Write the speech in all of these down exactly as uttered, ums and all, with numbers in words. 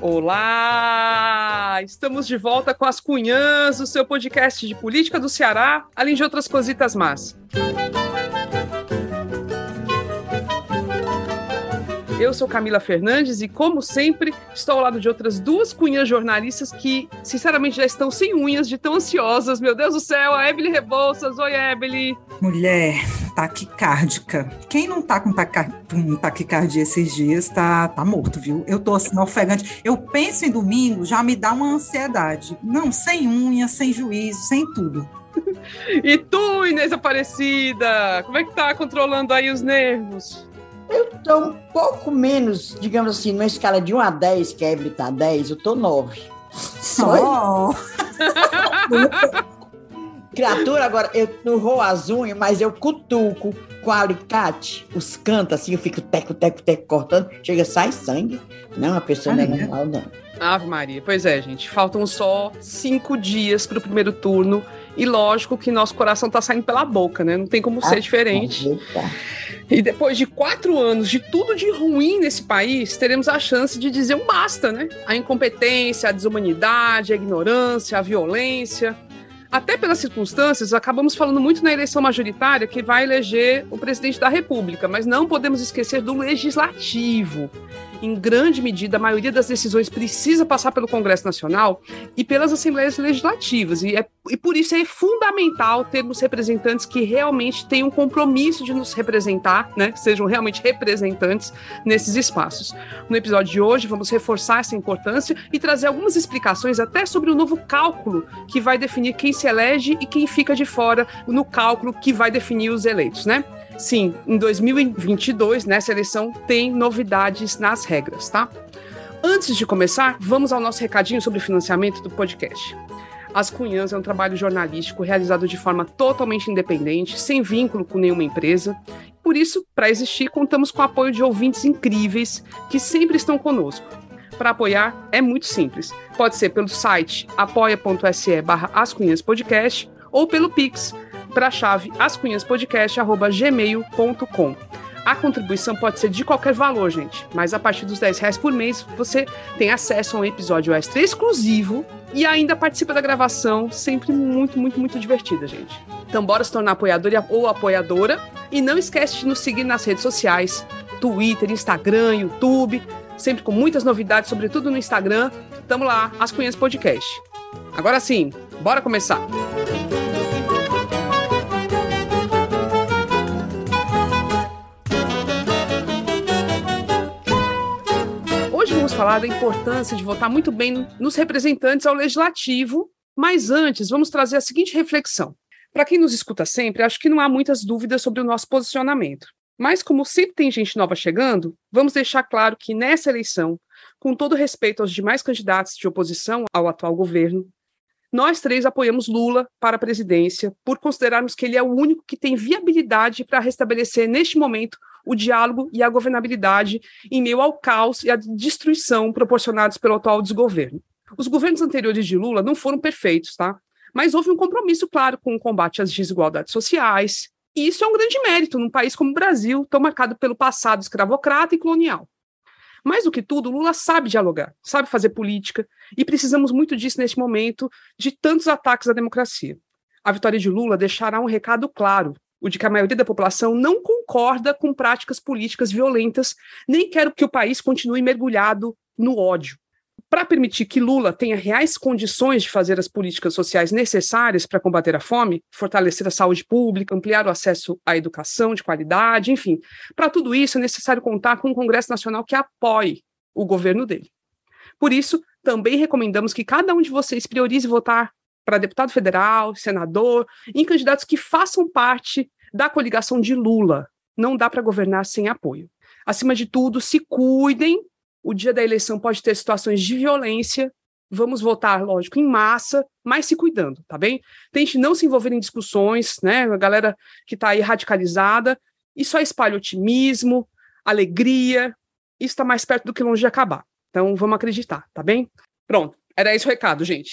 Olá! Estamos de volta com as Cunhãs, o seu podcast de política do Ceará, além de outras cositas más. Eu sou Camila Fernandes e, como sempre, estou ao lado de outras duas cunhãs jornalistas que, sinceramente, já estão sem unhas de tão ansiosas. Meu Deus do céu, a Ebeli Rebouças. Oi, Ebeli. Mulher, taquicárdica. Quem não tá com, taca... com taquicardia esses dias tá, tá morto, viu? Eu tô assim, ofegante. Eu penso em domingo, já me dá uma ansiedade. Não, sem unha, sem juízo, sem tudo. E tu, Inês Aparecida? Como é que tá controlando aí os nervos? Eu tô um pouco menos, digamos assim, numa escala de um a dez, que a Ebeli tá dez, eu tô nove. Só? Criatura, agora, eu não roo as unhas, mas eu cutuco com alicate, os cantos, assim, eu fico teco, teco, teco, cortando, chega, sai sangue. Não, a pessoa não é normal, não. Ave Maria, pois é, gente, faltam só cinco dias pro primeiro turno e lógico que nosso coração tá saindo pela boca, né? Não tem como ser ah, diferente. Tá. E depois de quatro anos de tudo de ruim nesse país, teremos a chance de dizer um basta, né? A incompetência, a desumanidade, a ignorância, a violência. Até pelas circunstâncias, acabamos falando muito na eleição majoritária que vai eleger o presidente da República, mas não podemos esquecer do legislativo. Em grande medida, a maioria das decisões precisa passar pelo Congresso Nacional e pelas Assembleias Legislativas. E, é, e por isso é fundamental termos representantes que realmente tenham um compromisso de nos representar, né? Sejam realmente representantes nesses espaços. No episódio de hoje, vamos reforçar essa importância e trazer algumas explicações até sobre o novo cálculo que vai definir quem se elege e quem fica de fora no cálculo que vai definir os eleitos, né? Sim, em dois mil e vinte e dois, nessa eleição, tem novidades nas regras, tá? Antes de começar, vamos ao nosso recadinho sobre financiamento do podcast. As Cunhãs é um trabalho jornalístico realizado de forma totalmente independente, sem vínculo com nenhuma empresa. Por isso, para existir, contamos com o apoio de ouvintes incríveis que sempre estão conosco. Para apoiar, é muito simples. Pode ser pelo site apoia.se barra ascunhaspodcast ou pelo Pix, para a chave ascunhaspodcast arroba gmail ponto com. A contribuição pode ser de qualquer valor, gente, mas a partir dos dez reais por mês você tem acesso a um episódio extra exclusivo e ainda participa da gravação, sempre muito, muito, muito divertida, gente. Então bora se tornar apoiador ou apoiadora e não esquece de nos seguir nas redes sociais, Twitter, Instagram, YouTube, sempre com muitas novidades, sobretudo no Instagram. Tamo lá, As Cunhãs Podcast. Agora sim, bora começar! Hoje vamos falar da importância de votar muito bem nos representantes ao legislativo, mas antes vamos trazer a seguinte reflexão. Para quem nos escuta sempre, acho que não há muitas dúvidas sobre o nosso posicionamento. Mas como sempre tem gente nova chegando, vamos deixar claro que nessa eleição, com todo respeito aos demais candidatos de oposição ao atual governo, nós três apoiamos Lula para a presidência por considerarmos que ele é o único que tem viabilidade para restabelecer neste momento o diálogo e a governabilidade em meio ao caos e à destruição proporcionados pelo atual desgoverno. Os governos anteriores de Lula não foram perfeitos, tá? Mas houve um compromisso claro com o combate às desigualdades sociais, e isso é um grande mérito num país como o Brasil, tão marcado pelo passado escravocrata e colonial. Mais do que tudo, Lula sabe dialogar, sabe fazer política, e precisamos muito disso neste momento de tantos ataques à democracia. A vitória de Lula deixará um recado claro, o de que a maioria da população não concorda com práticas políticas violentas, nem quer que o país continue mergulhado no ódio. Para permitir que Lula tenha reais condições de fazer as políticas sociais necessárias para combater a fome, fortalecer a saúde pública, ampliar o acesso à educação de qualidade, enfim, para tudo isso é necessário contar com um Congresso Nacional que apoie o governo dele. Por isso, também recomendamos que cada um de vocês priorize votar para deputado federal, senador, em candidatos que façam parte da coligação de Lula. Não dá para governar sem apoio. Acima de tudo, se cuidem. O dia da eleição pode ter situações de violência. Vamos votar, lógico, em massa, mas se cuidando, tá bem? Tente não se envolver em discussões, né? A galera que está aí radicalizada, e só espalha otimismo, alegria. Isso está mais perto do que longe de acabar. Então, vamos acreditar, tá bem? Pronto, era esse o recado, gente.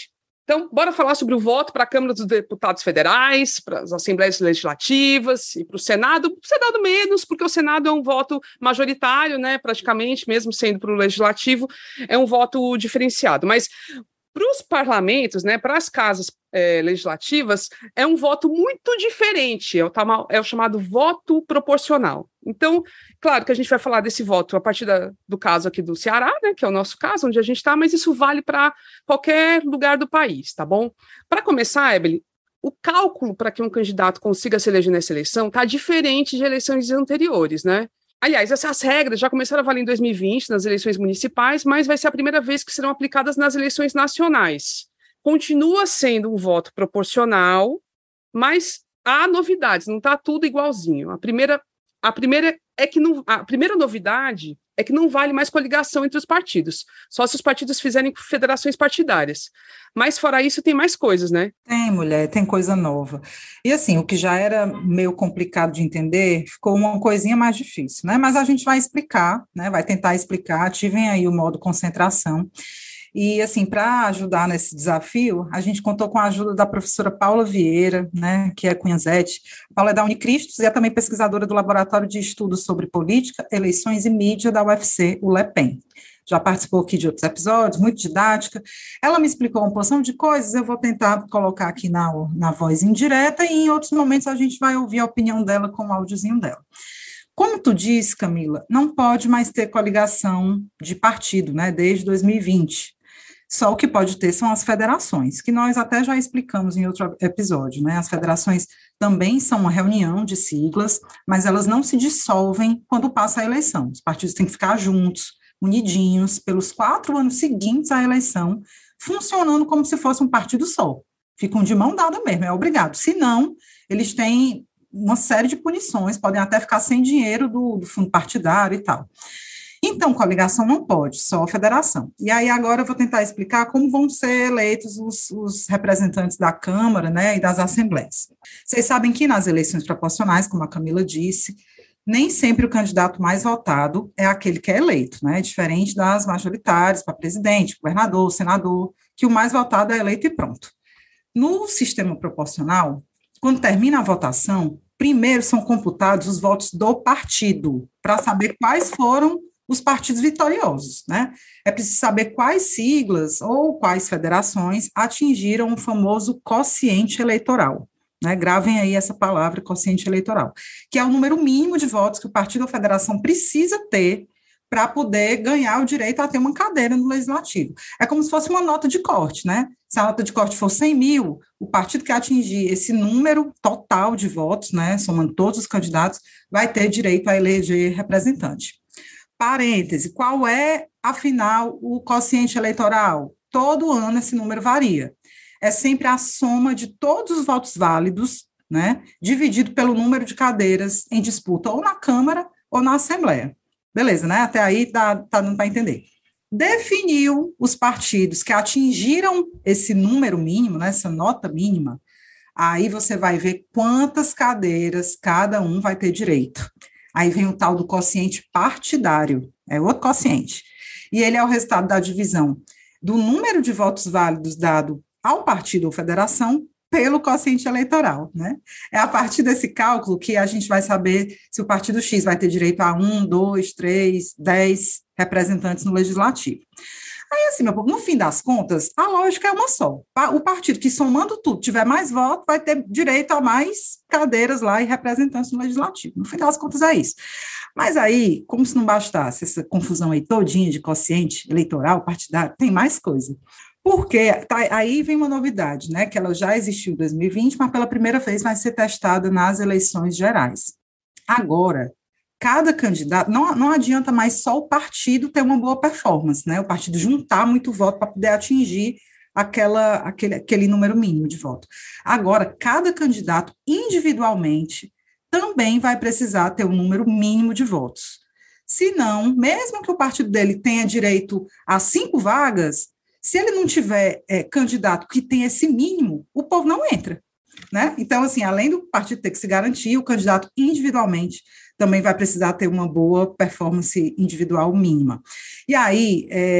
Então, bora falar sobre o voto para a Câmara dos Deputados Federais, para as Assembleias Legislativas e para o Senado. O Senado menos, porque o Senado é um voto majoritário, né, praticamente, mesmo sendo para o Legislativo, é um voto diferenciado. Mas para os parlamentos, né, para as casas é, legislativas, é um voto muito diferente, é o, é o chamado voto proporcional. Então, claro que a gente vai falar desse voto a partir da, do caso aqui do Ceará, né, que é o nosso caso, onde a gente está, mas isso vale para qualquer lugar do país, tá bom? Para começar, Ebeli, o cálculo para que um candidato consiga se eleger nessa eleição está diferente de eleições anteriores, né? Aliás, essas regras já começaram a valer em dois mil e vinte, nas eleições municipais, mas vai ser a primeira vez que serão aplicadas nas eleições nacionais. Continua sendo um voto proporcional, mas há novidades, não está tudo igualzinho. A primeira, a primeira é que não, a primeira novidade é que não vale mais coligação entre os partidos, só se os partidos fizerem federações partidárias. Mas fora isso, tem mais coisas, né? Tem, mulher, tem coisa nova. E assim, o que já era meio complicado de entender, ficou uma coisinha mais difícil, né? Mas a gente vai explicar, né? Vai tentar explicar, ativem aí o modo concentração. E, assim, para ajudar nesse desafio, a gente contou com a ajuda da professora Paula Vieira, né, que é cunhazete. A Paula é da Unicristos e é também pesquisadora do Laboratório de Estudos sobre Política, Eleições e Mídia da U F C, o LEPEM. Já participou aqui de outros episódios, muito didática. Ela me explicou uma porção de coisas, eu vou tentar colocar aqui na, na voz indireta e em outros momentos a gente vai ouvir a opinião dela com o áudiozinho dela. Como tu disse, Camila, não pode mais ter coligação de partido, né, desde dois mil e vinte. Só o que pode ter são as federações, que nós até já explicamos em outro episódio, né? As federações também são uma reunião de siglas, mas elas não se dissolvem quando passa a eleição. Os partidos têm que ficar juntos, unidinhos, pelos quatro anos seguintes à eleição, funcionando como se fosse um partido só. Ficam de mão dada mesmo, é obrigado. Se não, eles têm uma série de punições, podem até ficar sem dinheiro do, do fundo partidário e tal. Então, coligação não pode, só a federação. E aí agora eu vou tentar explicar como vão ser eleitos os, os representantes da Câmara, né, e das assembleias. Vocês sabem que nas eleições proporcionais, como a Camila disse, nem sempre o candidato mais votado é aquele que é eleito, né, diferente das majoritárias para presidente, governador, senador, que o mais votado é eleito e pronto. No sistema proporcional, quando termina a votação, primeiro são computados os votos do partido, para saber quais foram os partidos vitoriosos, né? É preciso saber quais siglas ou quais federações atingiram o famoso quociente eleitoral, né? Gravem aí essa palavra, quociente eleitoral, que é o número mínimo de votos que o partido ou federação precisa ter para poder ganhar o direito a ter uma cadeira no legislativo. É como se fosse uma nota de corte, né? Se a nota de corte for cem mil, o partido que atingir esse número total de votos, né, somando todos os candidatos, vai ter direito a eleger representante. Parêntese, qual é, afinal, o quociente eleitoral? Todo ano esse número varia. É sempre a soma de todos os votos válidos, né, dividido pelo número de cadeiras em disputa, ou na Câmara ou na Assembleia. Beleza, né? Até aí tá, tá dando para entender. Definiu os partidos que atingiram esse número mínimo, né, essa nota mínima, aí você vai ver quantas cadeiras cada um vai ter direito. Aí vem o tal do quociente partidário, é outro quociente. E ele é o resultado da divisão do número de votos válidos dado ao partido ou federação pelo quociente eleitoral, né? É a partir desse cálculo que a gente vai saber se o partido X vai ter direito a um, dois, três, dez representantes no legislativo. Aí, assim, meu povo, no fim das contas, a lógica é uma só. O partido que, somando tudo, tiver mais votos, vai ter direito a mais cadeiras lá e representantes no legislativo. No fim das contas, é isso. Mas aí, como se não bastasse essa confusão aí todinha de quociente eleitoral, partidário, tem mais coisa. Porque tá, aí vem uma novidade, né, que ela já existiu em dois mil e vinte, mas pela primeira vez vai ser testada nas eleições gerais. Agora, cada candidato, não, não adianta mais só o partido ter uma boa performance, né? O partido juntar muito voto para poder atingir aquela, aquele, aquele número mínimo de voto. Agora, cada candidato individualmente também vai precisar ter um número mínimo de votos. Se não, mesmo que o partido dele tenha direito a cinco vagas, se ele não tiver é, candidato que tem esse mínimo, o povo não entra, né? Então, assim, além do partido ter que se garantir, o candidato individualmente também vai precisar ter uma boa performance individual mínima. E aí, é,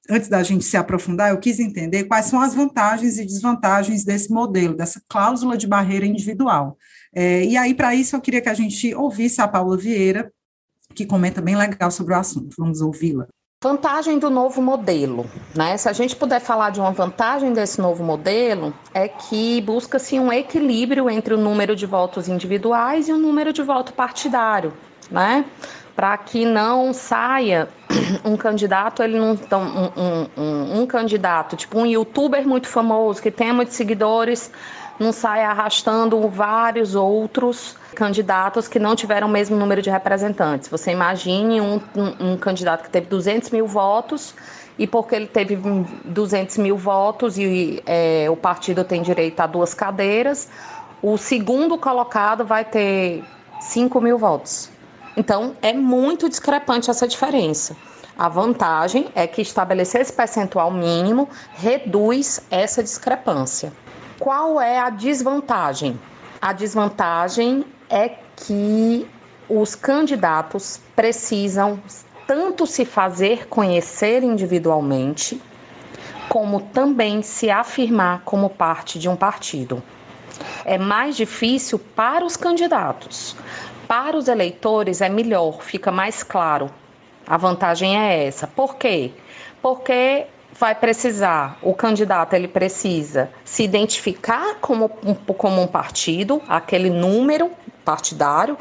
antes da gente se aprofundar, eu quis entender quais são as vantagens e desvantagens desse modelo, dessa cláusula de barreira individual. É, e aí, para isso, eu queria que a gente ouvisse a Paula Vieira, que comenta bem legal sobre o assunto. Vamos ouvi-la. Vantagem do novo modelo, né? Se a gente puder falar de uma vantagem desse novo modelo, é que busca-se um equilíbrio entre o número de votos individuais e o número de voto partidário, né? Para que não saia um candidato, ele não então, um, um, um, um candidato, tipo um youtuber muito famoso, que tenha muitos seguidores, não saia arrastando vários outros candidatos que não tiveram o mesmo número de representantes. Você imagine um, um, um candidato que teve duzentos mil votos e porque ele teve duzentos mil votos e é, o partido tem direito a duas cadeiras, o segundo colocado vai ter cinco mil votos. Então, é muito discrepante essa diferença. A vantagem é que estabelecer esse percentual mínimo reduz essa discrepância. Qual é a desvantagem? A desvantagem é que os candidatos precisam tanto se fazer conhecer individualmente, como também se afirmar como parte de um partido. É mais difícil para os candidatos. Para os eleitores é melhor, fica mais claro. A vantagem é essa. Por quê? Porque vai precisar, o candidato ele precisa se identificar como um, como um partido, aquele número partidário,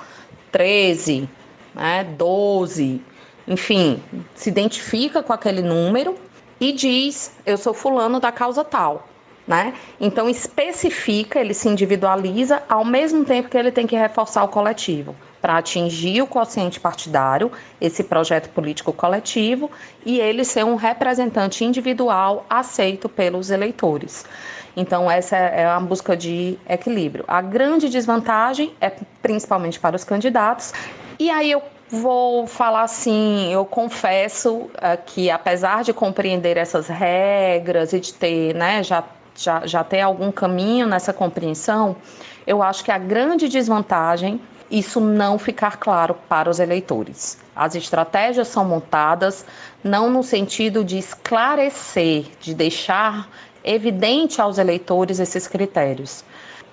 treze, né, doze, enfim, se identifica com aquele número e diz, eu sou fulano da causa tal. Né? Então especifica, ele se individualiza ao mesmo tempo que ele tem que reforçar o coletivo para atingir o quociente partidário, esse projeto político coletivo, e ele ser um representante individual aceito pelos eleitores. Então essa é a busca de equilíbrio. A grande desvantagem é principalmente para os candidatos, e aí eu vou falar assim, eu confesso uh, que apesar de compreender essas regras e de ter, né, já Já, já ter algum caminho nessa compreensão, eu acho que a grande desvantagem, isso não ficar claro para os eleitores. As estratégias são montadas não no sentido de esclarecer, de deixar evidente aos eleitores esses critérios.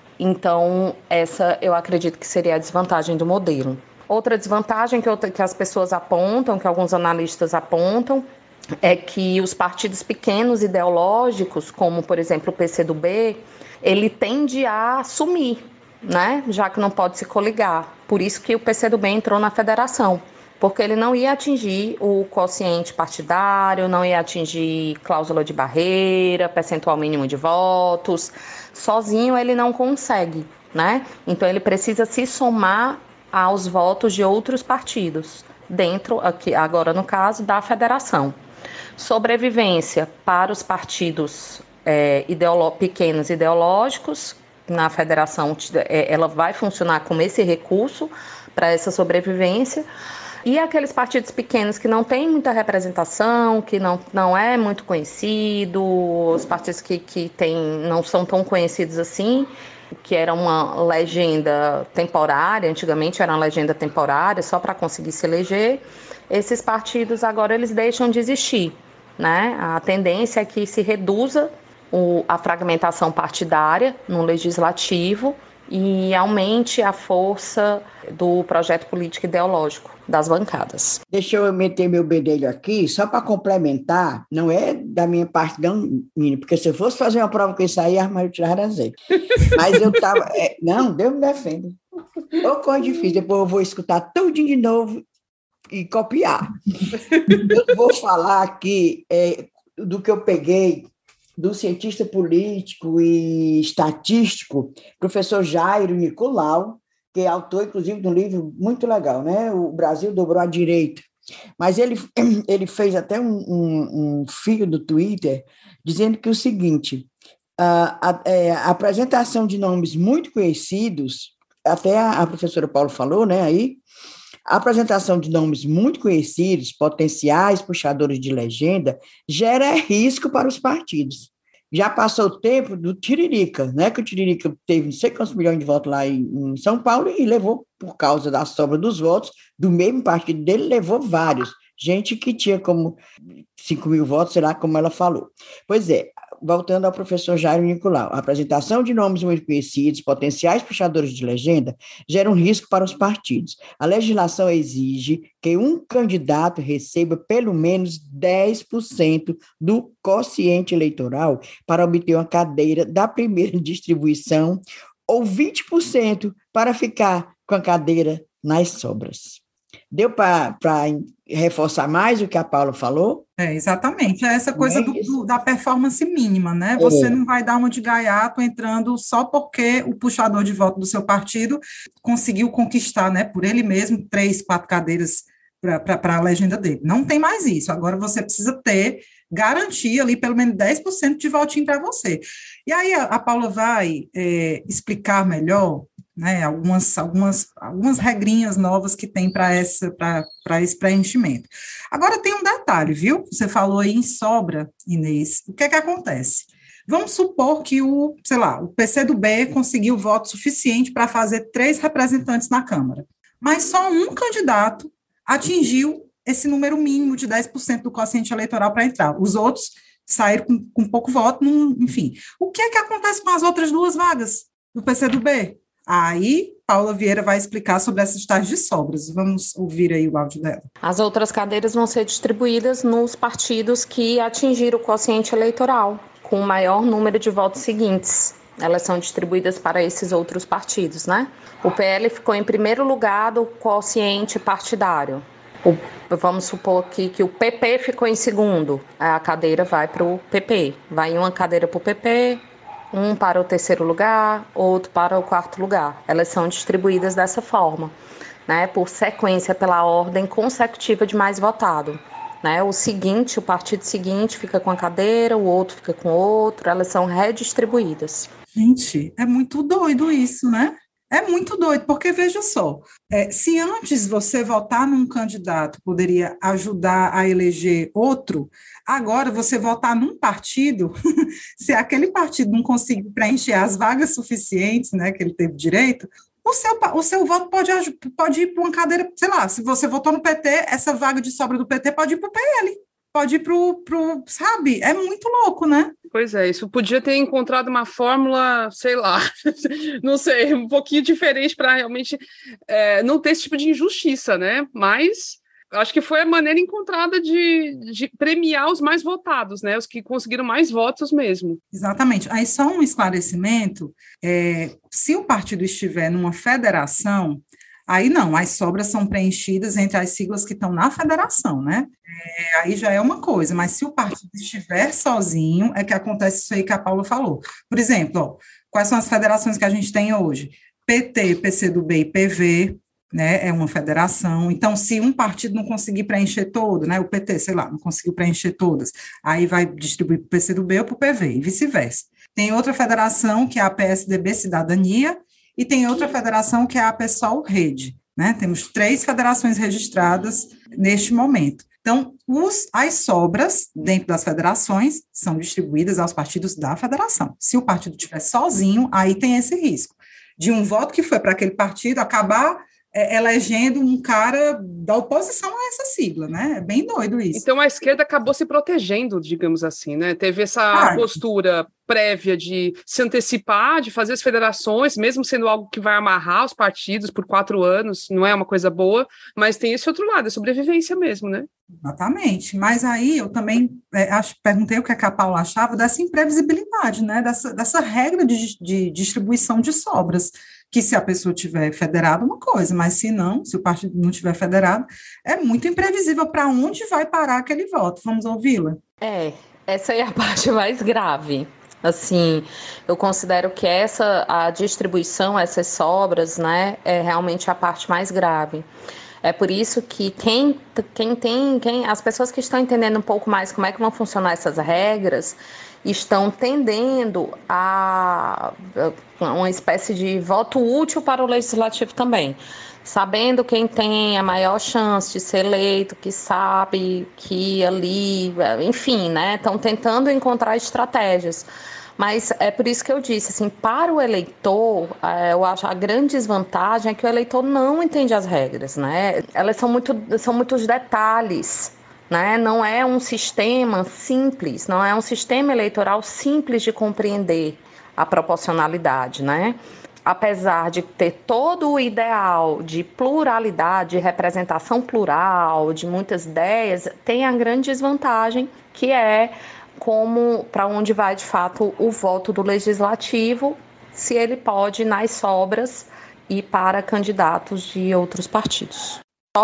Então, essa eu acredito que seria a desvantagem do modelo. Outra desvantagem que, eu, que as pessoas apontam, que alguns analistas apontam, é que os partidos pequenos ideológicos, como por exemplo o P C do B, ele tende a sumir, né? Já que não pode se coligar. Por isso que o P C do B entrou na federação, porque ele não ia atingir o quociente partidário, não ia atingir cláusula de barreira, percentual mínimo de votos. Sozinho ele não consegue, né? Então ele precisa se somar aos votos de outros partidos, dentro, aqui, agora no caso, da federação. Sobrevivência para os partidos é, ideolo- pequenos ideológicos, na federação ela vai funcionar como esse recurso para essa sobrevivência, e aqueles partidos pequenos que não têm muita representação, que não, não é muito conhecido, os partidos que, que tem, não são tão conhecidos assim, que era uma legenda temporária, antigamente era uma legenda temporária só para conseguir se eleger, esses partidos agora eles deixam de existir, né? A tendência é que se reduza o, a fragmentação partidária no legislativo e aumente a força do projeto político ideológico das bancadas. Deixa eu meter meu bedelho aqui, só para complementar, não é da minha parte não, menina, porque se eu fosse fazer uma prova com isso aí, a Armário tirava zero. Mas eu estava... É, não, Deus me defenda. Ô, coisa difícil, depois eu vou escutar tudinho de novo e copiar. Eu vou falar aqui é, do que eu peguei do cientista político e estatístico, professor Jairo Nicolau, que é autor, inclusive, de um livro muito legal, né? O Brasil Dobrou à Direita. Mas ele, ele fez até um, um, um fio do Twitter dizendo que o seguinte, a, a, é, a apresentação de nomes muito conhecidos, até a, a professora Paulo falou, né, aí, a apresentação de nomes muito conhecidos, potenciais puxadores de legenda, gera risco para os partidos. Já passou o tempo do Tiririca, né? Que o Tiririca teve não sei quantos milhões de votos lá em, em São Paulo e levou, por causa da sobra dos votos, do mesmo partido dele, levou vários. gente que tinha como cinco mil votos, sei lá como ela falou. Pois é, voltando ao professor Jairo Nicolau, a apresentação de nomes muito conhecidos, potenciais puxadores de legenda, gera um risco para os partidos. A legislação exige que um candidato receba pelo menos dez por cento do quociente eleitoral para obter uma cadeira da primeira distribuição ou vinte por cento para ficar com a cadeira nas sobras. Deu para reforçar mais o que a Paula falou? É, exatamente. É essa coisa é do, do, da performance mínima, né? Você é. não vai dar uma de gaiato entrando só porque o puxador de voto do seu partido conseguiu conquistar, né, por ele mesmo, três, quatro cadeiras para a legenda dele. Não tem mais isso. Agora você precisa ter garantia ali pelo menos dez por cento de votinho para você. E aí a, a Paula vai é, explicar melhor, né, algumas, algumas, algumas regrinhas novas que tem para esse preenchimento. Agora tem um detalhe, viu? Você falou aí em sobra, Inês. O que é que acontece? Vamos supor que o, sei lá, o P C do B conseguiu voto suficiente para fazer três representantes na Câmara, mas só um candidato atingiu esse número mínimo de dez por cento do quociente eleitoral para entrar. Os outros saíram com, com pouco voto, num, enfim. O que é que acontece com as outras duas vagas do P C do B? Aí, Paula Vieira vai explicar sobre essas tais de sobras. Vamos ouvir aí o áudio dela. As outras cadeiras vão ser distribuídas nos partidos que atingiram o quociente eleitoral, com o maior número de votos seguintes. Elas são distribuídas para esses outros partidos, né? O P L ficou em primeiro lugar do quociente partidário. O, vamos supor que, que o P P ficou em segundo. A cadeira vai para o P P. Vai uma cadeira para o P P, um para o terceiro lugar, outro para o quarto lugar. Elas são distribuídas dessa forma, né? Por sequência, pela ordem consecutiva de mais votado. Né? O seguinte, o partido seguinte fica com a cadeira, o outro fica com outro, elas são redistribuídas. Gente, é muito doido isso, né? É muito doido, porque veja só, é, se antes você votar num candidato poderia ajudar a eleger outro, agora você votar num partido, se aquele partido não conseguir preencher as vagas suficientes, né, que ele teve direito, o seu, o seu voto pode, pode ir para uma cadeira, sei lá, se você votou no P T, essa vaga de sobra do P T pode ir para o P L, pode ir para o, sabe, é muito louco, né? Pois é, isso podia ter encontrado uma fórmula, sei lá, não sei, um pouquinho diferente para realmente é, não ter esse tipo de injustiça, né? Mas acho que foi a maneira encontrada de, de premiar os mais votados, né? Os que conseguiram mais votos mesmo. Exatamente. Aí só um esclarecimento, é, se o partido estiver numa federação, aí não, as sobras são preenchidas entre as siglas que estão na federação, né? É, aí já é uma coisa, mas se o partido estiver sozinho, é que acontece isso aí que a Paula falou. Por exemplo, ó, quais são as federações que a gente tem hoje? P T, P C do B e P V, né, é uma federação. Então, se um partido não conseguir preencher todo, né, o P T, sei lá, não conseguiu preencher todas, aí vai distribuir para o P C do B ou para o P V, e vice-versa. Tem outra federação, que é a P S D B Cidadania, e tem outra federação, que é a PSOL Rede, né? Temos três federações registradas neste momento. Então, os, as sobras dentro das federações são distribuídas aos partidos da federação. Se o partido estiver sozinho, aí tem esse risco de um voto que foi para aquele partido acabar é, elegendo um cara da oposição a essa sigla, né? É bem doido isso. Então, a esquerda acabou se protegendo, digamos assim, né? Teve essa ah, postura prévia de se antecipar, de fazer as federações, mesmo sendo algo que vai amarrar os partidos por quatro anos, não é uma coisa boa, mas tem esse outro lado, é sobrevivência mesmo, né? Exatamente, mas aí eu também é, acho, perguntei o que a Paula achava dessa imprevisibilidade, né? Dessa, dessa regra de, de distribuição de sobras, que se a pessoa tiver federada, uma coisa, mas se não, se o partido não tiver federado, é muito imprevisível para onde vai parar aquele voto. Vamos ouvi-la? É, essa é a parte mais grave. Assim, eu considero que essa, a distribuição, essas sobras, né, é realmente a parte mais grave. É por isso que quem, quem tem, quem, as pessoas que estão entendendo um pouco mais como é que vão funcionar essas regras, estão tendendo a uma espécie de voto útil para o legislativo também, sabendo quem tem a maior chance de ser eleito, que sabe que ali, enfim, né, estão tentando encontrar estratégias Mas é por isso que eu disse, assim, para o eleitor, eu acho a grande desvantagem é que o eleitor não entende as regras, né? Elas são, muito, são muitos detalhes, né? Não é um sistema simples, não é um sistema eleitoral simples de compreender a proporcionalidade, né? Apesar de ter todo o ideal de pluralidade, de representação plural, de muitas ideias, tem a grande desvantagem que é como para onde vai de fato o voto do legislativo, se ele pode nas sobras e para candidatos de outros partidos. Só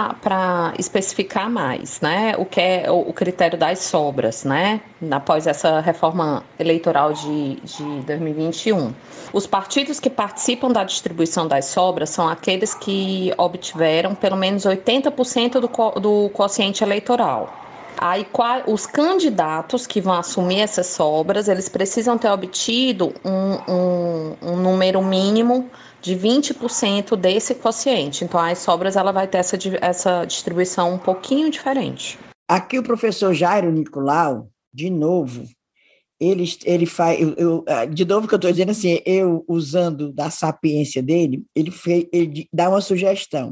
para especificar mais, né, o que é o, o critério das sobras, né, após essa reforma eleitoral de, de dois mil e vinte e um. Os partidos que participam da distribuição das sobras são aqueles que obtiveram pelo menos oitenta por cento do, do quociente eleitoral. Aí, os candidatos que vão assumir essas sobras, eles precisam ter obtido um, um, um número mínimo de vinte por cento desse quociente. Então, as sobras ela vai ter essa, essa distribuição um pouquinho diferente. Aqui o professor Jairo Nicolau, de novo, ele, ele faz... Eu, eu, de novo que eu estou dizendo assim, eu usando da sapiência dele, ele, fez, ele dá uma sugestão.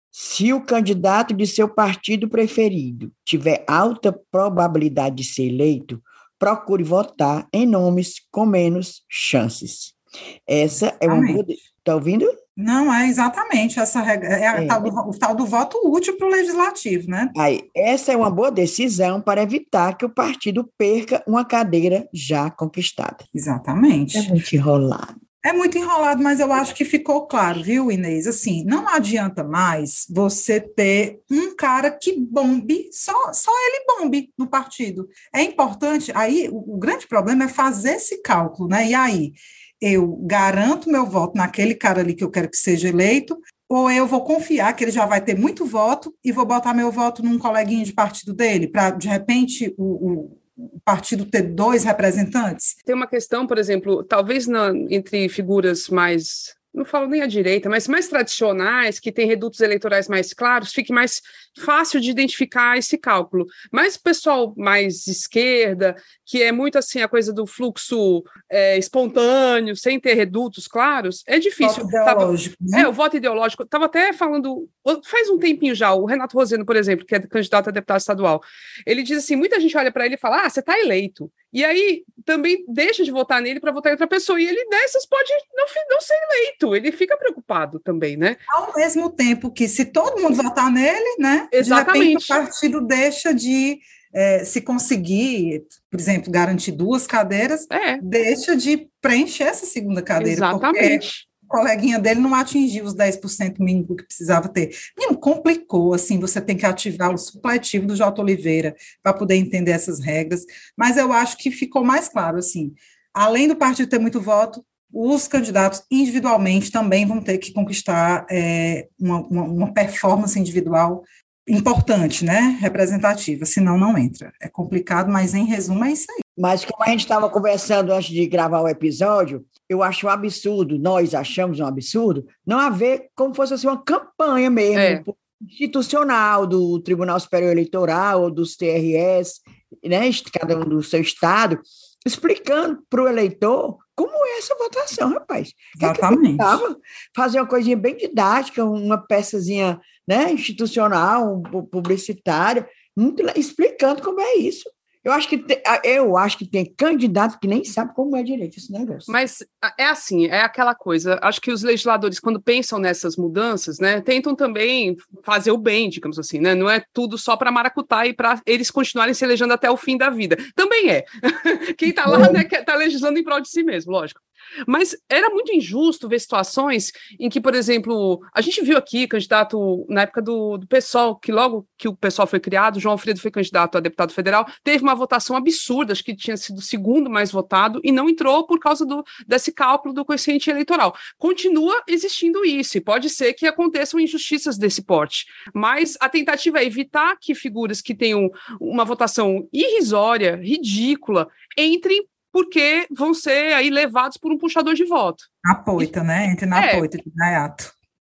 Se o candidato de seu partido preferido tiver alta probabilidade de ser eleito, procure votar em nomes com menos chances. Essa é uma boa... Está ouvindo? Não, é exatamente essa regra, é, a é. Tal do, o tal do voto útil para o legislativo, né? Aí, essa é uma boa decisão para evitar que o partido perca uma cadeira já conquistada. Exatamente. É muito enrolado. É muito enrolado, mas eu acho que ficou claro, viu, Inês? Assim, não adianta mais você ter um cara que bombe, só, só ele bombe no partido. É importante, aí o, o grande problema é fazer esse cálculo, né? E aí, eu garanto meu voto naquele cara ali que eu quero que seja eleito, ou eu vou confiar que ele já vai ter muito voto e vou botar meu voto num coleguinha de partido dele, para, de repente, o... o o partido ter dois representantes? Tem uma questão, por exemplo, talvez na, entre figuras mais, não falo nem à direita, mas mais tradicionais, que têm redutos eleitorais mais claros, fique mais fácil de identificar esse cálculo. Mas o pessoal mais esquerda, que é muito assim a coisa do fluxo é, espontâneo, sem ter redutos claros, é difícil. Voto ideológico, Tava, né? É, o voto ideológico. Estava até falando, faz um tempinho já, o Renato Roseno, por exemplo, que é candidato a deputado estadual, ele diz assim, muita gente olha para ele e fala, ah, você está eleito. E aí também deixa de votar nele para votar em outra pessoa. E ele dessas pode não, não ser eleito. Ele fica preocupado também, né? Ao mesmo tempo que se todo mundo votar nele, né? Exatamente. De repente o partido deixa de é, se conseguir, por exemplo, garantir duas cadeiras, é. deixa de preencher essa segunda cadeira. Exatamente. O coleguinha dele não atingiu os dez por cento mínimo que precisava ter. Menino, complicou, assim, você tem que ativar o supletivo do J. Oliveira para poder entender essas regras, mas eu acho que ficou mais claro, assim, além do partido ter muito voto, os candidatos individualmente também vão ter que conquistar é, uma, uma, uma performance individual importante, né, representativa, senão não entra. É complicado, mas em resumo é isso aí. Mas como a gente estava conversando antes de gravar o episódio, eu acho um absurdo, nós achamos um absurdo, não haver como fosse assim, uma campanha mesmo, é. institucional do Tribunal Superior Eleitoral ou dos T R S, né, cada um do seu estado, explicando para o eleitor como é essa votação, rapaz. Exatamente. Que que fazer uma coisinha bem didática, uma peçazinha, né, institucional, publicitária, muito, explicando como é isso. Eu acho, que tem, eu acho que tem candidato que nem sabe como é direito esse negócio. Mas é assim, é aquela coisa, acho que os legisladores, quando pensam nessas mudanças, né, tentam também fazer o bem, digamos assim, né, não é tudo só para maracutá e para eles continuarem se elegendo até o fim da vida. Também é. Quem está lá, né, está legislando em prol de si mesmo, lógico. Mas era muito injusto ver situações em que, por exemplo, a gente viu aqui candidato na época do, do PSOL, que logo que o PSOL foi criado, João Alfredo foi candidato a deputado federal, teve uma votação absurda, acho que tinha sido o segundo mais votado, e não entrou por causa do, desse cálculo do quociente eleitoral. Continua existindo isso, e pode ser que aconteçam injustiças desse porte, mas a tentativa é evitar que figuras que tenham uma votação irrisória, ridícula, entrem porque vão ser aí levados por um puxador de voto. A poita, né? Entre na é, poita de gaiato.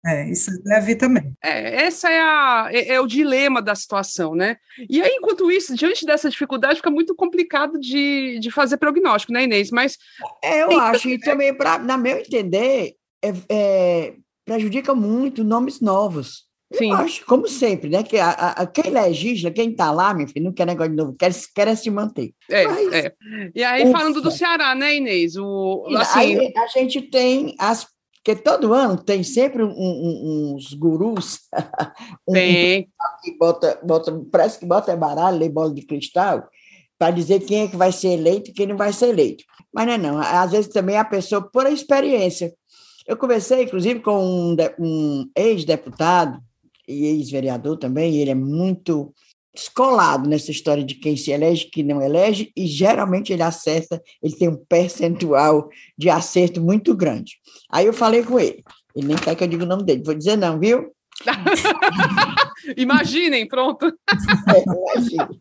É, isso deve vir também. É, essa é, a, é, é o dilema da situação, né? E aí, enquanto isso, diante dessa dificuldade, fica muito complicado de, de fazer prognóstico, né, Inês? Mas é, eu acho, e também, pra, na meu entender, é, é, prejudica muito nomes novos. Sim. Eu acho, como sempre, né? Que a, a, quem legisla, quem está lá, meu filho, não quer negócio de novo, quer, quer se manter. É, Mas, é. E aí, ufa. Falando do Ceará, né, Inês? O, assim, aí a gente tem as. Porque todo ano tem sempre um, um, uns gurus. um, tem. Um, que bota, bota, parece que bota baralho, lê bola de cristal, para dizer quem é que vai ser eleito e quem não vai ser eleito. Mas não é não. Às vezes também a pessoa, por experiência. Eu conversei, inclusive, com um, um ex-deputado e ex-vereador também, e ele é muito descolado nessa história de quem se elege e quem não elege, e geralmente ele acerta, ele tem um percentual de acerto muito grande. Aí eu falei com ele, ele nem quer que eu diga o nome dele, vou dizer não, viu? Imaginem, pronto. É, imagine.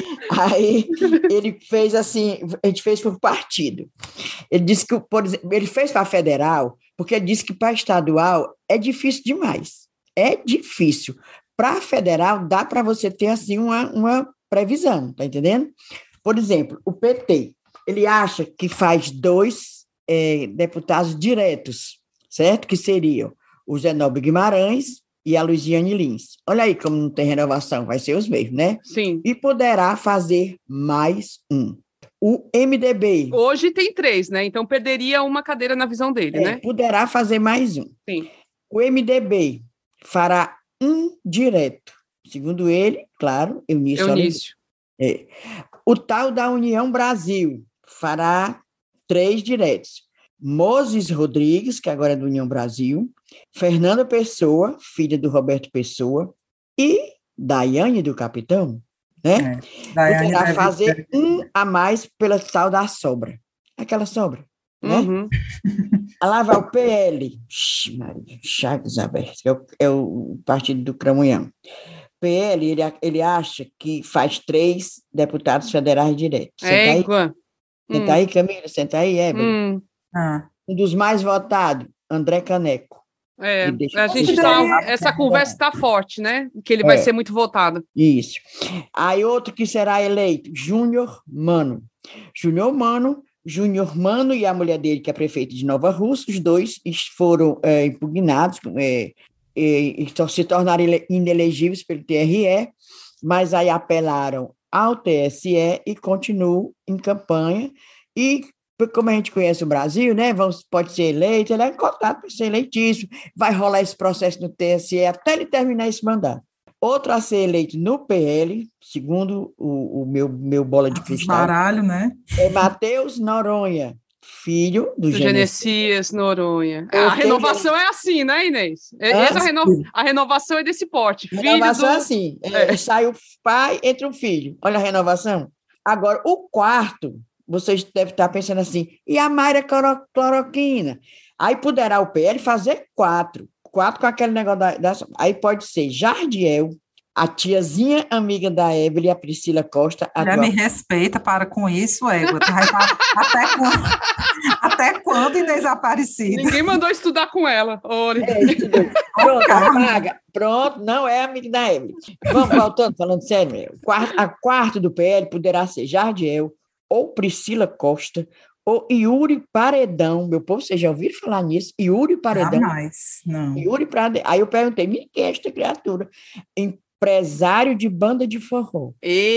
Aí ele fez assim, a gente fez por partido. Ele disse que, por exemplo, ele fez para federal, porque ele disse que para estadual é difícil demais. É difícil. Para federal, dá para você ter assim uma, uma previsão, tá entendendo? Por exemplo, o P T, ele acha que faz dois é, deputados diretos, certo? Que seriam o Zenóbio Guimarães e a Luiziane Lins. Olha aí como não tem renovação, vai ser os mesmos, né? Sim. E poderá fazer mais um. O M D B... Hoje tem três, né? Então perderia uma cadeira na visão dele, é, né? Poderá fazer mais um. Sim. O M D B fará um direto. Segundo ele, claro, Eunício. Eunício. É. O tal da União Brasil fará três diretos. Moses Rodrigues, que agora é do União Brasil, Fernanda Pessoa, filha do Roberto Pessoa, e Daiane do Capitão, né? É. Daiane poderá fazer ter... um a mais pela tal da sobra. Aquela sobra, né? Uhum. Lá vai o P L, Chagas Aberto, que é o, é o partido do Cramunhão. P L, ele, ele acha que faz três deputados federais diretos. Senta é, aí, hum. senta aí, Camila, senta aí, Evelyn. Hum. Ah. Um dos mais votados, André Caneco. É, a gente tá, essa conversa está forte, né? Que ele é. vai ser muito votado. Isso. Aí outro que será eleito, Júnior Mano. Júnior Mano, Júnior Mano e a mulher dele, que é prefeita de Nova Rússia, os dois foram é, impugnados, é, e se tornaram inelegíveis pelo T R E, mas aí apelaram ao T S E e continuam em campanha. E, como a gente conhece o Brasil, né, vamos, pode ser eleito, ele é cotado para ser eleitíssimo, vai rolar esse processo no T S E até ele terminar esse mandato. Outro a ser eleito no P L, segundo o, o meu, meu bola de cristal, baralho, né? é Matheus Noronha, filho do, do Genesias Noronha. A renovação é assim, né, Inês? Essa reno... A renovação é desse porte. A renovação do... é assim, é. É, sai o pai, entra o filho. Olha a renovação. Agora, o quarto, vocês devem estar pensando assim, e a Mayra Cloroquina? Aí poderá o P L fazer quatro. Quatro com aquele negócio da, da... Aí pode ser Jardiel, a tiazinha amiga da Evelyn, a Priscila Costa. Já atual... me respeita, para com isso, Égua. até, quando, até quando, Inês Aparecida? Ninguém mandou estudar com ela. Olha. É, estudou. Pronto, apaga. Pronto, não é amiga da Evelyn. Vamos voltando, falando sério. Quarto, a quarto do P L poderá ser Jardiel, ou Priscila Costa, ou Yuri Paredão. Meu povo, vocês já ouviram falar nisso? Yuri Paredão. Jamais, não. Yuri Paredão. Aí eu perguntei, me que é esta criatura? Empresário de banda de forró.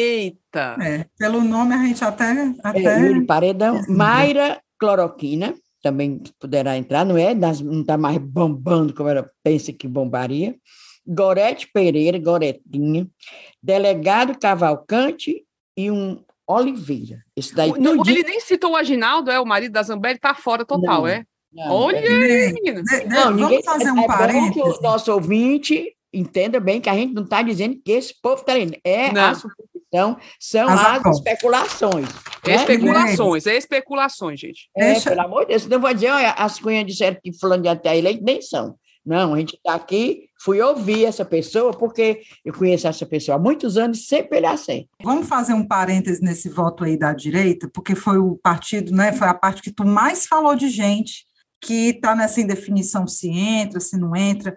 Eita! É, pelo nome a gente até... até... É, Yuri Paredão. Mayra Cloroquina, também poderá entrar, não é? Não está mais bombando como ela pensa que bombaria. Gorete Pereira, Goretinha. Delegado Cavalcante e um Oliveira. Esse daí, não, ele dia... nem citou o Aginaldo, é o marido da Zambelli, está fora total, não, é? Não, Olha é... aí, menina. Não, vamos ninguém, fazer um é parênteses. Que o nosso ouvinte entenda bem que a gente não está dizendo que esse povo está lendo. É não. a suposição, são as, as especulações. Né? Especulações, é especulações, gente. É, Deixa... pelo amor de Deus, não vou dizer, olha, as cunhas disseram que fulano de até eleito, nem são. Não, a gente está aqui, fui ouvir essa pessoa, porque eu conheço essa pessoa há muitos anos, sempre ele aceita. Vamos fazer um parêntese nesse voto aí da direita, porque foi o partido, né, foi a parte que tu mais falou de gente que está nessa indefinição se entra, se não entra.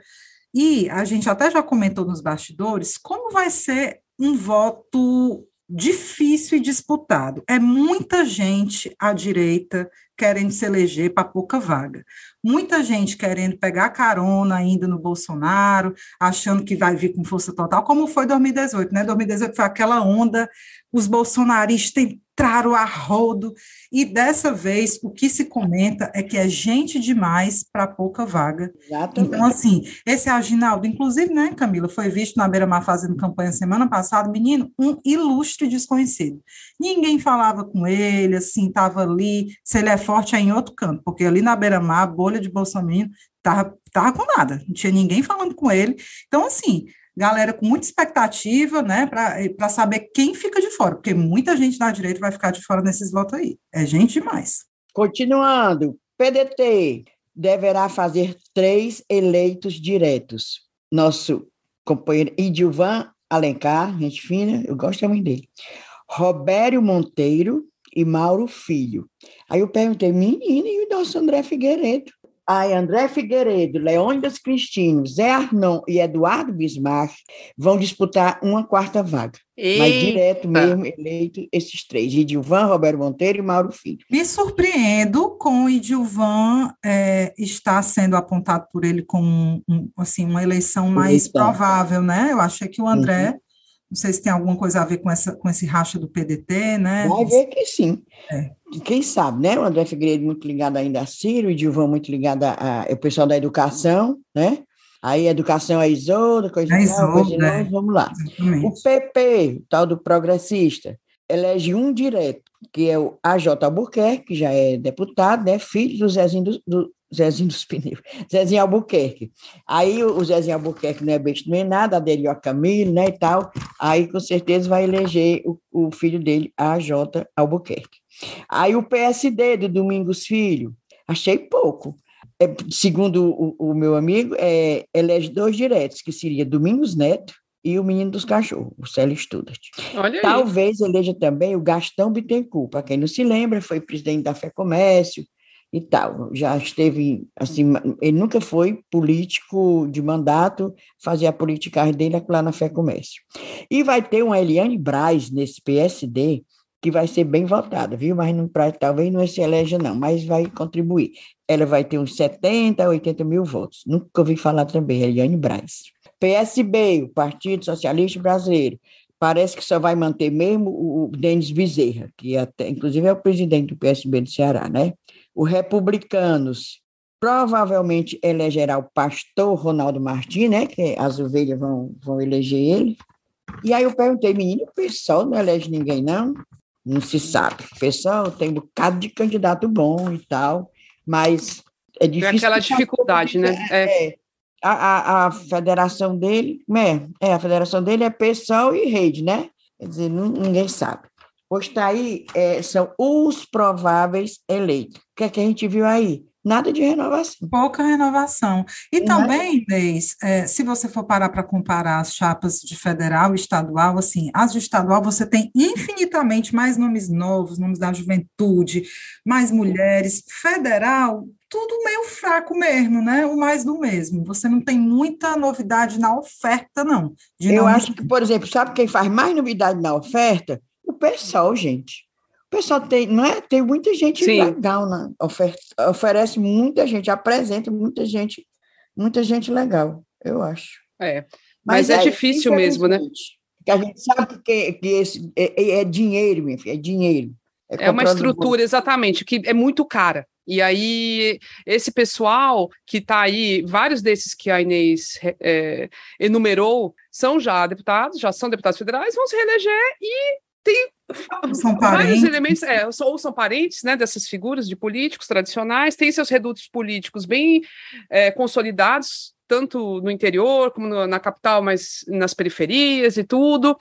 E a gente até já comentou nos bastidores como vai ser um voto difícil e disputado. É muita gente à direita querendo se eleger para pouca vaga. Muita gente querendo pegar carona ainda no Bolsonaro, achando que vai vir com força total, como foi dois mil e dezoito, né? dois mil e dezoito foi aquela onda, os bolsonaristas entraram a rodo, e dessa vez o que se comenta é que é gente demais para pouca vaga. Exatamente. Então, assim, esse Aginaldo, inclusive, né, Camila, foi visto na Beira-Mar fazendo campanha semana passada, menino, um ilustre desconhecido. Ninguém falava com ele, assim, estava ali, se ele é forte é em outro canto, porque ali na Beira-Mar, a bolha de Bolsonaro estava tava com nada, não tinha ninguém falando com ele. Então, assim, galera com muita expectativa, né, para saber quem fica de fora, porque muita gente da direita vai ficar de fora nesses votos aí. É gente demais. Continuando, P D T deverá fazer três eleitos diretos. Nosso companheiro Edilvan Alencar, gente fina, eu gosto também dele. Robério Monteiro e Mauro Filho. Aí eu perguntei, menina, e o nosso André Figueiredo? Aí André Figueiredo, Leônidas Cristino, Zé Arnon e Eduardo Bismarck vão disputar uma quarta vaga. Eita. Mas direto mesmo, eleito esses três, Edilvan, Robério Monteiro e Mauro Filho. Me surpreendo com o Edilvan é, estar sendo apontado por ele como um, assim, uma eleição mais eleição. provável, né? Eu achei que o André... Uhum. Não sei se tem alguma coisa a ver com, essa, com esse racha do P D T, né? Vai ver que sim. É. Quem sabe, né? O André Figueiredo muito ligado ainda a Ciro, o Edilvan muito ligado a, a o pessoal da educação, né? Aí educação é Isolda, coisa é e tal, coisa né? longe, vamos lá. Exatamente. O P P, o tal do progressista, elege um direto, que é o A J Albuquerque, que já é deputado, né? Filho do Zezinho do, do Zezinho dos Pneus, Zezinho Albuquerque. Aí o Zezinho Albuquerque não é besta nem nada, a dele é a Camilo, né, e tal, aí com certeza vai eleger o, o filho dele, A J Albuquerque. Aí o P S D do Domingos Filho, achei pouco. É, segundo o, o meu amigo, é, elege dois diretos, que seria Domingos Neto e o menino dos cachorros, o Célio Studart. Olha aí. Talvez eleja também o Gastão Bittencourt, para quem não se lembra, foi presidente da FEComércio, e tal, já esteve, assim, ele nunca foi político de mandato, fazia a politicagem dele lá na FEComércio. E vai ter uma Eliane Braz nesse P S D, que vai ser bem votada, viu? Mas não, pra, talvez não se eleja não, mas vai contribuir. Ela vai ter uns setenta, oitenta mil votos. Nunca ouvi falar também, Eliane Braz. P S B, o Partido Socialista Brasileiro, parece que só vai manter mesmo o Denis Bezerra, que até, inclusive é o presidente do P S B do Ceará, né? O Republicanos provavelmente elegerá o pastor Ronaldo Martins, né? Que as ovelhas vão, vão eleger ele. E aí eu perguntei, menino, o pessoal não elege ninguém, não? Não se sabe. O pessoal tem um bocado de candidato bom e tal, mas é difícil. Tem aquela dificuldade, né? É, é. A, a, a federação dele, é, é, a federação dele é PSOL e Rede, né? Quer dizer, não, ninguém sabe. Pois está aí, é, são os prováveis eleitos. O que é que a gente viu aí? Nada de renovação. Pouca renovação. E Não também, Inês, é, se você for parar para comparar as chapas de federal e estadual, assim, as de estadual você tem infinitamente mais nomes novos, nomes da juventude, mais mulheres. Federal, tudo meio fraco mesmo, né? O mais do mesmo. Você não tem muita novidade na oferta, não. Eu acho que, por exemplo, sabe quem faz mais novidade na oferta? O pessoal, gente. O pessoal tem, não é? Tem muita gente Sim. legal, né? Ofer- oferece muita gente, apresenta muita gente, muita gente legal, eu acho. É, mas, mas é, é difícil mesmo, né? Porque a gente sabe que, que esse é, é dinheiro, minha filha, é dinheiro. É, é uma estrutura, bom. Exatamente, que é muito cara. E aí, esse pessoal que está aí, vários desses que a Inês é, enumerou, são já deputados, já são deputados federais, vão se reeleger e tem são vários parentes. elementos, é, ou são parentes, né, dessas figuras de políticos tradicionais, têm seus redutos políticos bem é, consolidados, tanto no interior como no, na capital, mas nas periferias e tudo.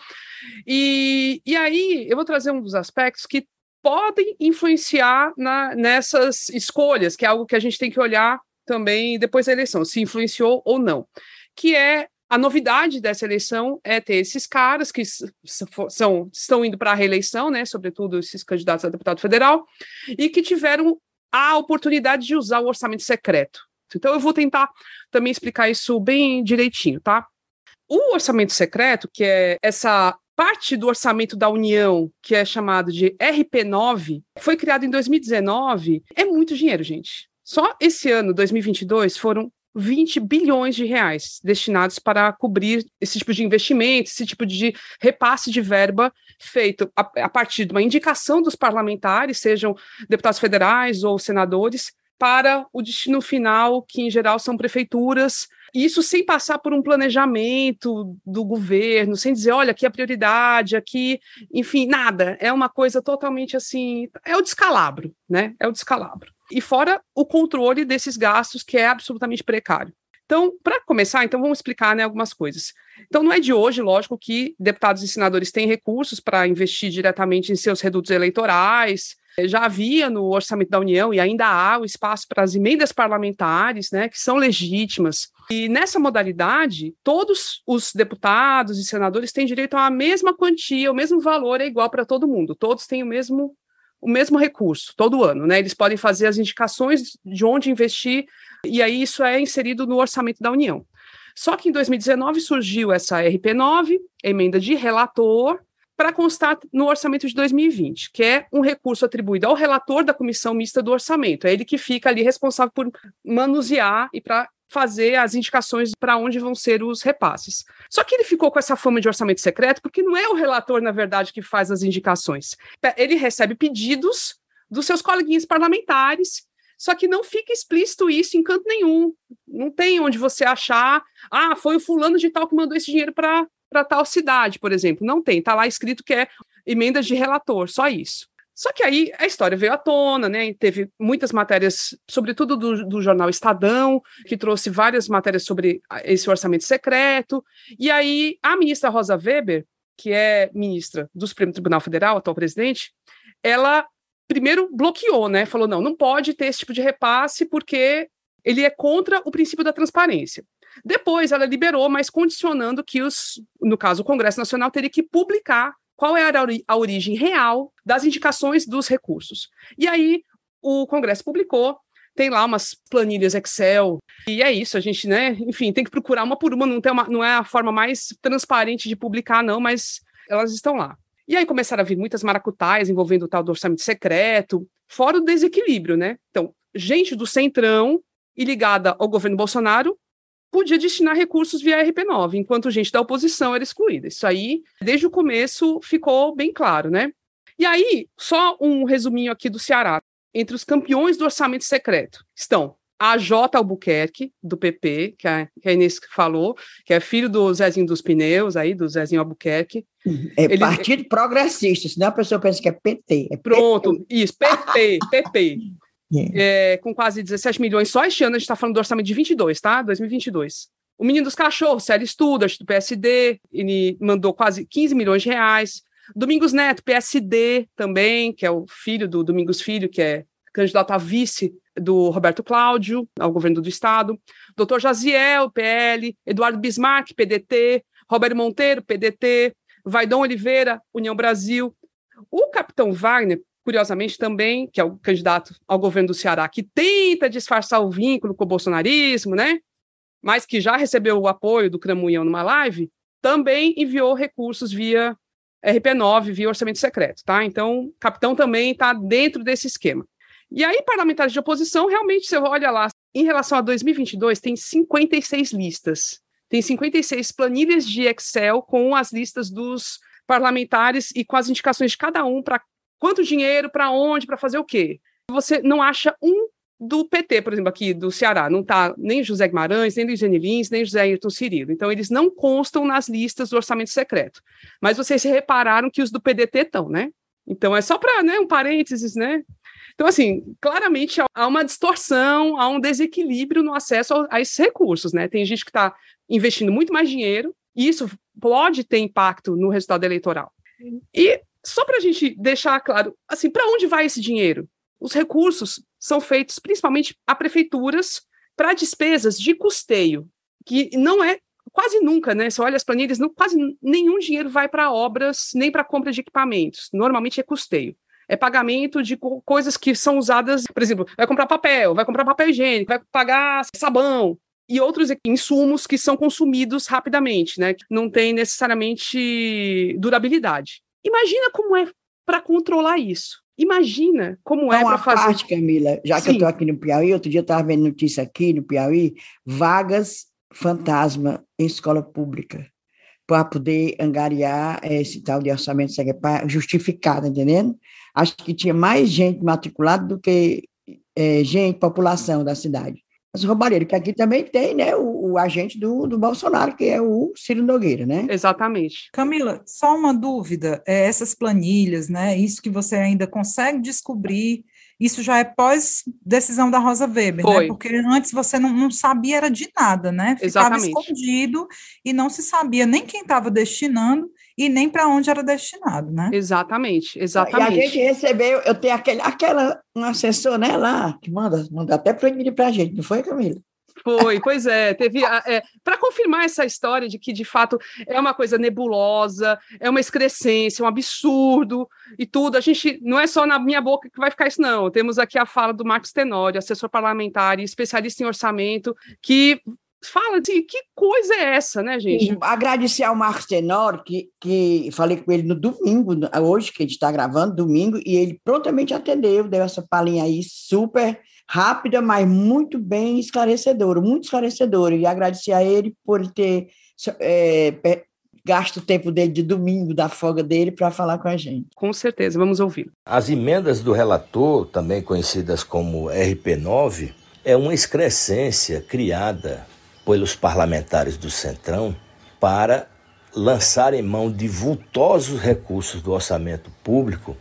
E, e aí, eu vou trazer um dos aspectos que podem influenciar na, nessas escolhas, que é algo que a gente tem que olhar também depois da eleição, se influenciou ou não, que é a novidade dessa eleição é ter esses caras que são, estão indo para a reeleição, né, sobretudo esses candidatos a deputado federal, e que tiveram a oportunidade de usar o orçamento secreto. Então, eu vou tentar também explicar isso bem direitinho, tá? O orçamento secreto, que é essa parte do orçamento da União, que é chamado de R P nove, foi criado em dois mil e dezenove. É muito dinheiro, gente. Só esse ano, dois mil e vinte e dois, foram vinte bilhões de reais destinados para cobrir esse tipo de investimento, esse tipo de repasse de verba feito a, a partir de uma indicação dos parlamentares, sejam deputados federais ou senadores, para o destino final, que em geral são prefeituras, e isso sem passar por um planejamento do governo, sem dizer, olha, aqui é a prioridade, aqui, enfim, nada. É uma coisa totalmente assim, é o descalabro, né? É o descalabro. E fora o controle desses gastos, que é absolutamente precário. Então, para começar, então vamos explicar, né, algumas coisas. Então, não é de hoje, lógico, que deputados e senadores têm recursos para investir diretamente em seus redutos eleitorais. Já havia no orçamento da União, e ainda há, o espaço para as emendas parlamentares, né, que são legítimas. E nessa modalidade, todos os deputados e senadores têm direito a mesma quantia, o mesmo valor é igual para todo mundo. Todos têm o mesmo o mesmo recurso, todo ano, né? Eles podem fazer as indicações de onde investir, e aí isso é inserido no orçamento da União. Só que em dois mil e dezenove surgiu essa R P nove, emenda de relator, para constar no orçamento de dois mil e vinte, que é um recurso atribuído ao relator da Comissão Mista do Orçamento. É ele que fica ali responsável por manusear e para fazer as indicações para onde vão ser os repasses. Só que ele ficou com essa fama de orçamento secreto porque não é o relator, na verdade, que faz as indicações. Ele recebe pedidos dos seus coleguinhas parlamentares, só que não fica explícito isso em canto nenhum. Não tem onde você achar, ah, foi o fulano de tal que mandou esse dinheiro para para tal cidade, por exemplo. Não tem, está lá escrito que é emendas de relator, só isso. Só que aí a história veio à tona, né? Teve muitas matérias, sobretudo do, do jornal Estadão, que trouxe várias matérias sobre esse orçamento secreto, e aí a ministra Rosa Weber, que é ministra do Supremo Tribunal Federal, atual presidente, ela primeiro bloqueou, né? Falou, não, não pode ter esse tipo de repasse porque ele é contra o princípio da transparência. Depois ela liberou, mas condicionando que, os, no caso, o Congresso Nacional teria que publicar qual era a origem real das indicações dos recursos. E aí o Congresso publicou, tem lá umas planilhas Excel, e é isso, a gente, né, enfim, tem que procurar uma por uma, não, tem uma, não é a forma mais transparente de publicar, não, mas elas estão lá. E aí começaram a vir muitas maracutaias envolvendo o tal do orçamento secreto, fora o desequilíbrio, né? Então, gente do Centrão e ligada ao governo Bolsonaro podia destinar recursos via R P nove, enquanto gente da oposição era excluída. Isso aí, desde o começo, ficou bem claro, né? E aí, só um resuminho aqui do Ceará. Entre os campeões do orçamento secreto estão a J. Albuquerque, do P P, que a, que a Inês falou, que é filho do Zezinho dos Pneus, aí, do Zezinho Albuquerque. É Ele, Partido Progressista, senão a pessoa pensa que é P T. É pronto, P T. Isso, P P, P P. É, com quase dezessete milhões só este ano, a gente está falando do orçamento de vinte e dois, tá? dois mil e vinte e dois. O Menino dos Cachorros, Célio Studas, do P S D, ele mandou quase quinze milhões de reais. Domingos Neto, P S D também, que é o filho do Domingos Filho, que é candidato a vice do Roberto Cláudio, ao governo do estado. Doutor Jaziel, P L, Eduardo Bismarck, P D T, Roberto Monteiro, P D T, Vaidon Oliveira, União Brasil. O capitão Wagner, curiosamente também, que é o candidato ao governo do Ceará, que tenta disfarçar o vínculo com o bolsonarismo, né? Mas que já recebeu o apoio do Cramunhão numa live, também enviou recursos via R P nove, via orçamento secreto, tá? Então, o capitão também está dentro desse esquema. E aí, parlamentares de oposição, realmente, você olha lá, em relação a dois mil e vinte e dois, tem cinquenta e seis listas. Tem cinquenta e seis planilhas de Excel com as listas dos parlamentares e com as indicações de cada um para quanto dinheiro, para onde, para fazer o quê. Você não acha um do P T, por exemplo, aqui do Ceará, não está nem José Guimarães, nem Luiziane Lins, nem José Ayrton Cirilo. Então, eles não constam nas listas do orçamento secreto. Mas vocês repararam que os do P D T estão, né? Então, é só para, né, um parênteses, né? Então, assim, claramente há uma distorção, há um desequilíbrio no acesso a esses recursos, né? Tem gente que está investindo muito mais dinheiro, e isso pode ter impacto no resultado eleitoral. E só para a gente deixar claro, assim, para onde vai esse dinheiro? Os recursos são feitos principalmente a prefeituras para despesas de custeio, que não é quase nunca, né? Você olha as planilhas, não, quase nenhum dinheiro vai para obras, nem para compra de equipamentos. Normalmente é custeio. é pagamento de co- coisas que são usadas, por exemplo, vai comprar papel, vai comprar papel higiênico, vai pagar sabão, e outros insumos que são consumidos rapidamente, né? Não tem necessariamente durabilidade. Imagina como é para controlar isso. Imagina como é para fazer... Uma parte, Camila, já Sim. que eu estou aqui no Piauí, outro dia eu estava vendo notícia aqui no Piauí, vagas fantasma em escola pública, para poder angariar esse tal de orçamento secretário justificado, entendendo? Acho que tinha mais gente matriculada do que é, gente, população da cidade. Mas roubalheiro, que aqui também tem, né, o, o agente do, do Bolsonaro, que é o Ciro Nogueira, né? Exatamente. Camila, só uma dúvida, é, essas planilhas, né, isso que você ainda consegue descobrir, isso já é pós-decisão da Rosa Weber, Foi. né, porque antes você não, não sabia era de nada, né, ficava Exatamente. escondido e não se sabia nem quem estava destinando e nem para onde era destinado, né? Exatamente, exatamente. E a gente recebeu, eu tenho aquele, aquela, um assessor, né, lá, que manda, manda até planilha para a gente, não foi, Camila? Foi, pois é, teve, é, para confirmar essa história de que, de fato, é uma coisa nebulosa, é uma excrescência, um absurdo e tudo, a gente, não é só na minha boca que vai ficar isso, não, temos aqui a fala do Marcos Tenório, assessor parlamentar e especialista em orçamento, que fala de que coisa é essa, né, gente? E agradecer ao Marcos Tenório, que, que falei com ele no domingo, hoje que a gente está gravando, domingo, e ele prontamente atendeu, deu essa palhinha aí super rápida, mas muito bem esclarecedora, muito esclarecedora, e agradecer a ele por ter é, gasto o tempo dele de domingo, da folga dele, para falar com a gente. Com certeza, vamos ouvir. As emendas do relator, também conhecidas como R P nove, é uma excrescência criada pelos parlamentares do Centrão para lançar em mão de vultosos recursos do orçamento público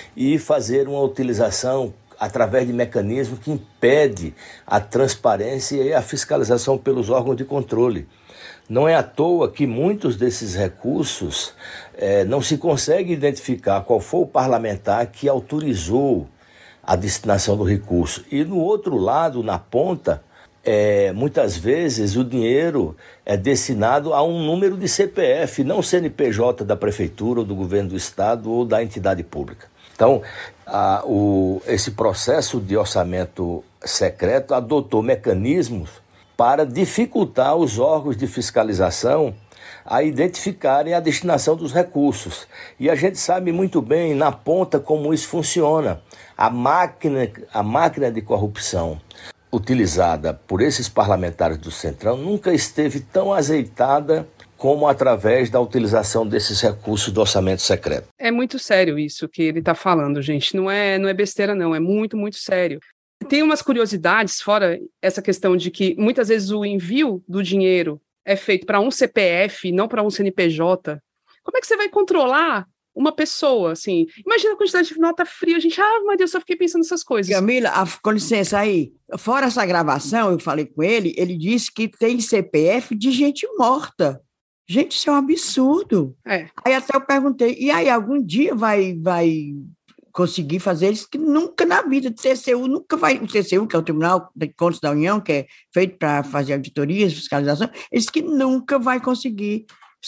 e fazer uma utilização através de mecanismos que impede a transparência e a fiscalização pelos órgãos de controle. Não é à toa que muitos desses recursos eh, não se consegue identificar qual foi o parlamentar que autorizou a destinação do recurso. E no outro lado, na ponta, É, muitas vezes o dinheiro é destinado a um número de C P F, não C N P J da prefeitura ou do governo do estado ou da entidade pública. Então, a, o, esse processo de orçamento secreto adotou mecanismos para dificultar os órgãos de fiscalização a identificarem a destinação dos recursos. E a gente sabe muito bem na ponta como isso funciona. A máquina, a máquina de corrupção utilizada por esses parlamentares do Centrão nunca esteve tão azeitada como através da utilização desses recursos do orçamento secreto. É muito sério isso que ele está falando, gente. Não é, não é besteira, não. É muito, muito sério. Tem umas curiosidades, fora essa questão de que muitas vezes o envio do dinheiro é feito para um C P F, não para um C N P J. Como é que você vai controlar uma pessoa, assim? Imagina a quantidade de nota fria, gente. Ah, meu Deus, eu só fiquei pensando nessas coisas. Camila, a, com licença aí, fora essa gravação, eu falei com ele, ele disse que tem C P F de gente morta. Gente, isso é um absurdo. É. Aí até eu perguntei, e aí, algum dia vai, vai conseguir fazer isso? Que nunca na vida, o T C U nunca vai, o T C U, que é o Tribunal de Contas da União, que é feito para fazer auditorias, fiscalização, ele disse que nunca vai conseguir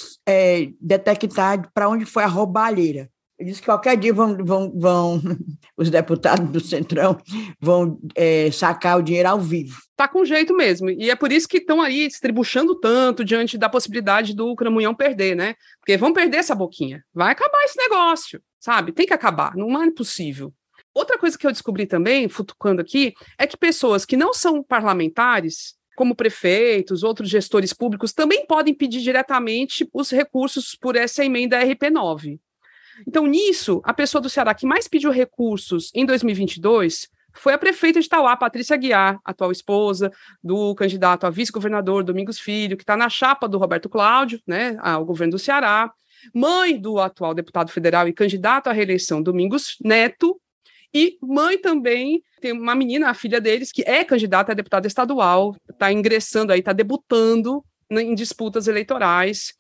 É, detectar para onde foi a roubalheira. Ele disse que qualquer dia vão, vão, vão os deputados do Centrão vão é, sacar o dinheiro ao vivo. Tá com jeito mesmo, e é por isso que estão aí distribuindo tanto diante da possibilidade do Cramunhão perder, né? Porque vão perder essa boquinha, vai acabar esse negócio, sabe? Tem que acabar, não é possível. Outra coisa que eu descobri também, futucando aqui, é que pessoas que não são parlamentares, como prefeitos, outros gestores públicos, também podem pedir diretamente os recursos por essa emenda R P nove. Então, nisso, a pessoa do Ceará que mais pediu recursos em dois mil e vinte e dois foi a prefeita de Tauá, Patrícia Aguiar, atual esposa do candidato a vice-governador Domingos Filho, que está na chapa do Roberto Cláudio, né, ao governo do Ceará, mãe do atual deputado federal e candidato à reeleição Domingos Neto, e mãe também, tem uma menina, a filha deles, que é candidata a deputada estadual, está ingressando aí, está debutando em disputas eleitorais.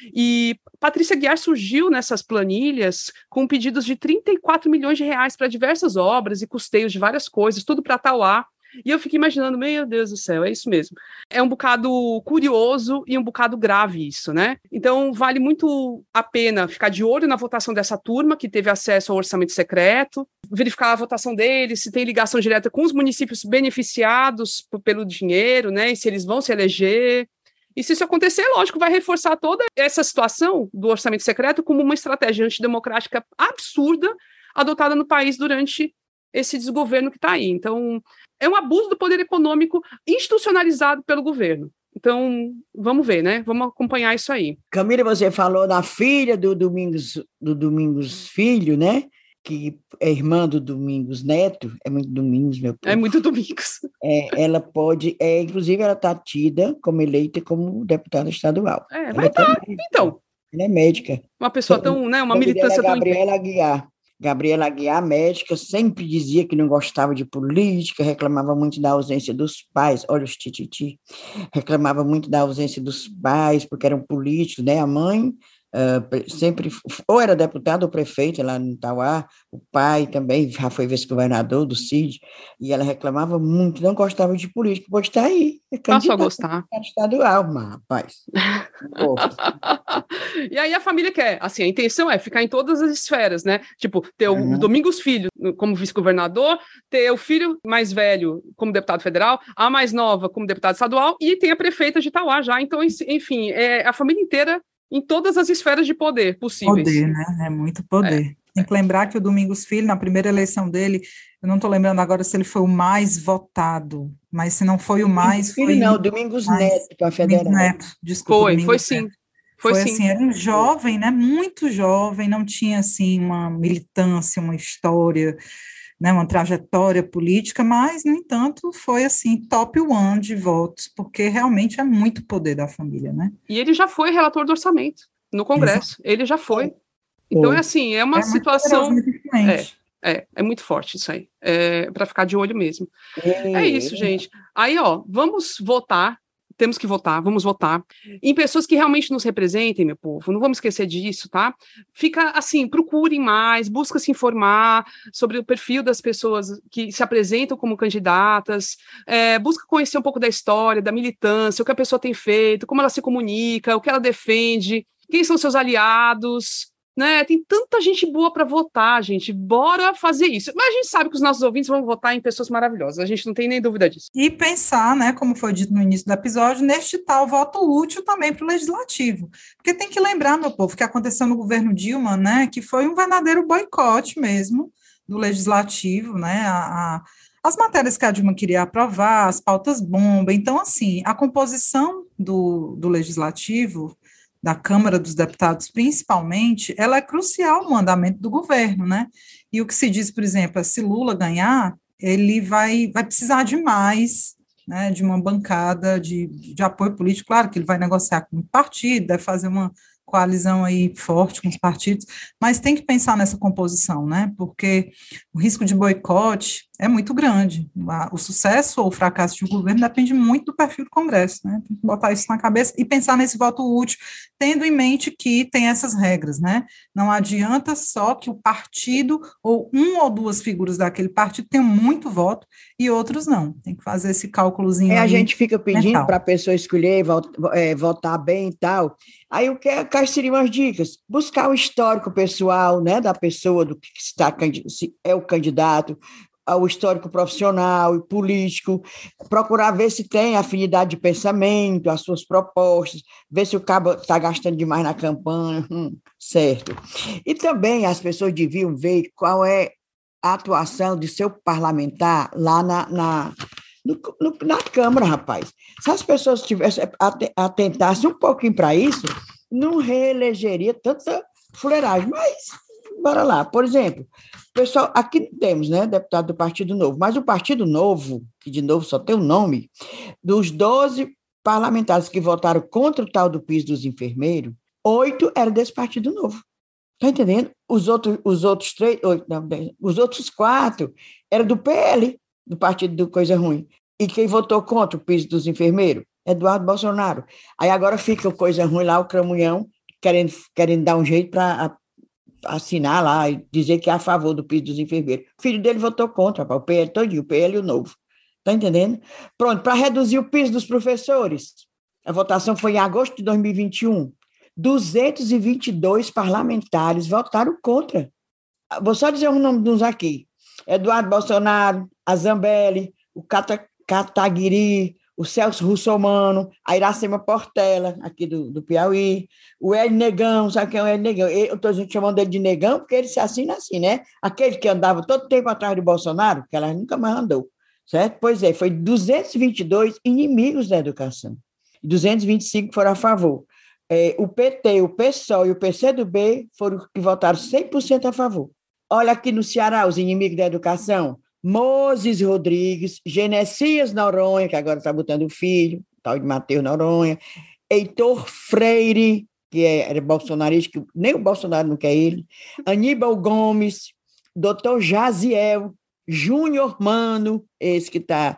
E Patrícia Aguiar surgiu nessas planilhas com pedidos de trinta e quatro milhões de reais para diversas obras e custeios de várias coisas, tudo para Tauá. E eu fico imaginando, meu Deus do céu, é isso mesmo. É um bocado curioso e um bocado grave isso, né? Então, vale muito a pena ficar de olho na votação dessa turma, que teve acesso ao orçamento secreto, verificar a votação deles, se tem ligação direta com os municípios beneficiados pelo dinheiro, né? E se eles vão se eleger. E se isso acontecer, lógico, vai reforçar toda essa situação do orçamento secreto como uma estratégia antidemocrática absurda adotada no país durante esse desgoverno que está aí. Então, é um abuso do poder econômico institucionalizado pelo governo. Então, vamos ver, né? Vamos acompanhar isso aí. Camila, você falou da filha do Domingos, do Domingos Filho, né? Que é irmã do Domingos Neto, é muito Domingos, meu povo. É muito Domingos. É, ela pode, é, inclusive ela está tida como eleita como deputada estadual. É, ela vai estar, tá, então. Ela é médica. Uma pessoa tão, né, uma militância tão... Gabriela Aguiar. Gabriela Aguiar, médica, sempre dizia que não gostava de política, reclamava muito da ausência dos pais, olha os tititi, reclamava muito da ausência dos pais, porque eram políticos, né? A mãe uh, sempre, ou era deputada ou prefeita lá no Tauá, o pai também já foi vice-governador do Cid, e ela reclamava muito, não gostava de política, pode estar aí. Passou a gostar. Estadual, mas, rapaz. E aí a família quer, assim, a intenção é ficar em todas as esferas, né? Tipo, ter o uhum. Domingos Filho como vice-governador, ter o filho mais velho como deputado federal, a mais nova como deputada estadual e tem a prefeita de Itauá já. Então, enfim, é a família inteira em todas as esferas de poder possíveis. Poder, né? É muito poder. É. Tem que lembrar que o Domingos Filho, na primeira eleição dele, eu não estou lembrando agora se ele foi o mais votado, mas se não foi o mais... Filho, foi não, Domingos mais, Neto, para a federal. Domingos Neto, desculpa. Foi, Domingos foi sim. Neto. Foi, foi sim. assim, era um jovem, né, muito jovem, não tinha, assim, uma militância, uma história, né, uma trajetória política, mas, no entanto, foi, assim, top one de votos, porque realmente é muito poder da família, né? E ele já foi relator do orçamento no Congresso, Exato. Ele já foi. Então, é assim, é uma é situação... Muito é, é, é muito forte isso aí, é para ficar de olho mesmo. É. é isso, gente. Aí, ó, vamos votar, temos que votar, vamos votar em pessoas que realmente nos representem, meu povo, não vamos esquecer disso, tá? Fica assim, procurem mais, busca se informar sobre o perfil das pessoas que se apresentam como candidatas, é, busca conhecer um pouco da história, da militância, o que a pessoa tem feito, como ela se comunica, o que ela defende, quem são seus aliados... Né? Tem tanta gente boa para votar, gente. Bora fazer isso. Mas a gente sabe que os nossos ouvintes vão votar em pessoas maravilhosas. A gente não tem nem dúvida disso. E pensar, né, como foi dito no início do episódio, neste tal voto útil também para o legislativo. Porque tem que lembrar, meu povo, que aconteceu no governo Dilma, né, que foi um verdadeiro boicote mesmo do legislativo, né, a, a, as matérias que a Dilma queria aprovar, as pautas bomba. Então, assim, a composição do, do legislativo, da Câmara dos Deputados, principalmente, ela é crucial no andamento do governo, né? E o que se diz, por exemplo, é se Lula ganhar, ele vai, vai precisar de mais, né, de uma bancada de, de apoio político, claro que ele vai negociar com o partido, deve fazer uma coalizão aí forte com os partidos, mas tem que pensar nessa composição, né, porque o risco de boicote é muito grande, o sucesso ou o fracasso de um governo depende muito do perfil do Congresso, né, tem que botar isso na cabeça e pensar nesse voto útil, tendo em mente que tem essas regras, né, não adianta só que o partido ou um ou duas figuras daquele partido tenham muito voto e outros não, tem que fazer esse cálculozinho. É, a gente fica pedindo para a pessoa escolher, é, votar bem e tal, aí o que é, quais seriam as dicas? Buscar o histórico pessoal, né, da pessoa, do que está, se é o candidato, o histórico profissional e político, procurar ver se tem afinidade de pensamento, as suas propostas, ver se o cabo está gastando demais na campanha, hum, certo. E também as pessoas deviam ver qual é a atuação de seu parlamentar lá na, na, no, no, na Câmara, rapaz. Se as pessoas tivessem, atentassem um pouquinho para isso, não reelegeria tanta fuleiragem, mas bora lá. Por exemplo, pessoal, aqui temos, né, deputado do Partido Novo, mas o Partido Novo, que de novo só tem o nome, dos doze parlamentares que votaram contra o tal do piso dos enfermeiros, oito eram desse Partido Novo. Está entendendo? Os outros, os outros três, oito, não, os outros quatro eram do P L, do Partido do Coisa Ruim. E quem votou contra o piso dos enfermeiros? Eduardo Bolsonaro. Aí agora fica o Coisa Ruim lá, o Cramunhão, querendo, querendo dar um jeito para assinar lá e dizer que é a favor do piso dos enfermeiros. O filho dele votou contra, o P L todinho, o P L e o Novo. Está entendendo? Pronto, para reduzir o piso dos professores, a votação foi em agosto de dois mil e vinte e um. duzentos e vinte e dois parlamentares votaram contra. Vou só dizer o nome de uns aqui. Eduardo Bolsonaro, a Zambelli, o Cata, Cataguiri, o Celso Russomano, a Iracema Portela, aqui do, do Piauí, o Hélio Negão, sabe quem é o Hélio Negão? Eu estou chamando ele de Negão porque ele se assina assim, né? Aquele que andava todo tempo atrás de Bolsonaro, que ela nunca mais andou, certo? Pois é, foi duzentos e vinte e dois inimigos da educação, duzentos e vinte e cinco foram a favor. É, o P T, o PSOL e o P C do B foram que votaram cem por cento a favor. Olha aqui no Ceará, os inimigos da educação, Moses Rodrigues, Genesias Noronha, que agora está botando o filho, tal de Mateus Noronha, Heitor Freire, que é, era bolsonarista, que nem o Bolsonaro não quer ele, Aníbal Gomes, doutor Jaziel, Júnior Mano, esse que está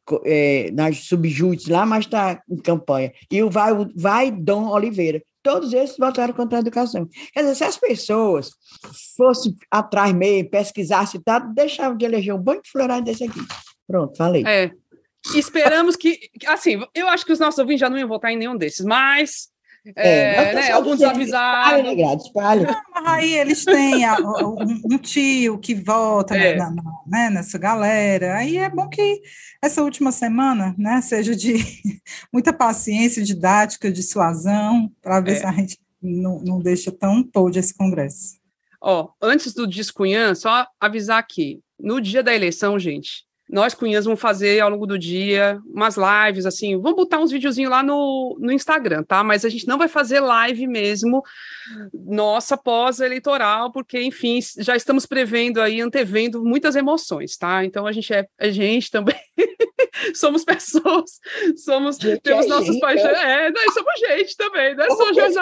é, nas subjúdices lá, mas está em campanha, e o Vai, Vai Dom Oliveira. Todos esses votaram contra a educação. Quer dizer, se as pessoas fossem atrás mesmo, pesquisassem e tal, deixavam de eleger um banco de florado desse aqui. Pronto, falei. É. Esperamos que... Assim, eu acho que os nossos ouvintes já não iam votar em nenhum desses, mas... É, é, né, alguns avisados. Espalha, espalha. Mas aí eles têm a, um, um tio que vota é. na, na, né, nessa galera. Aí é bom que essa última semana, né, seja de muita paciência, didática, dissuasão, para ver é. se a gente não, não deixa tão podre esse congresso. Ó, antes do Discunhã, só avisar aqui, no dia da eleição, gente, nós, cunhãs, vamos fazer ao longo do dia umas lives, assim, vamos botar uns videozinhos lá no, no Instagram, tá? Mas a gente não vai fazer live mesmo, nossa, pós-eleitoral, porque, enfim, já estamos prevendo aí, antevendo muitas emoções, tá? Então, a gente é, é gente também, somos pessoas, somos, gente, temos é nossos gente, paixões, é, nós somos gente também, nós somos gente,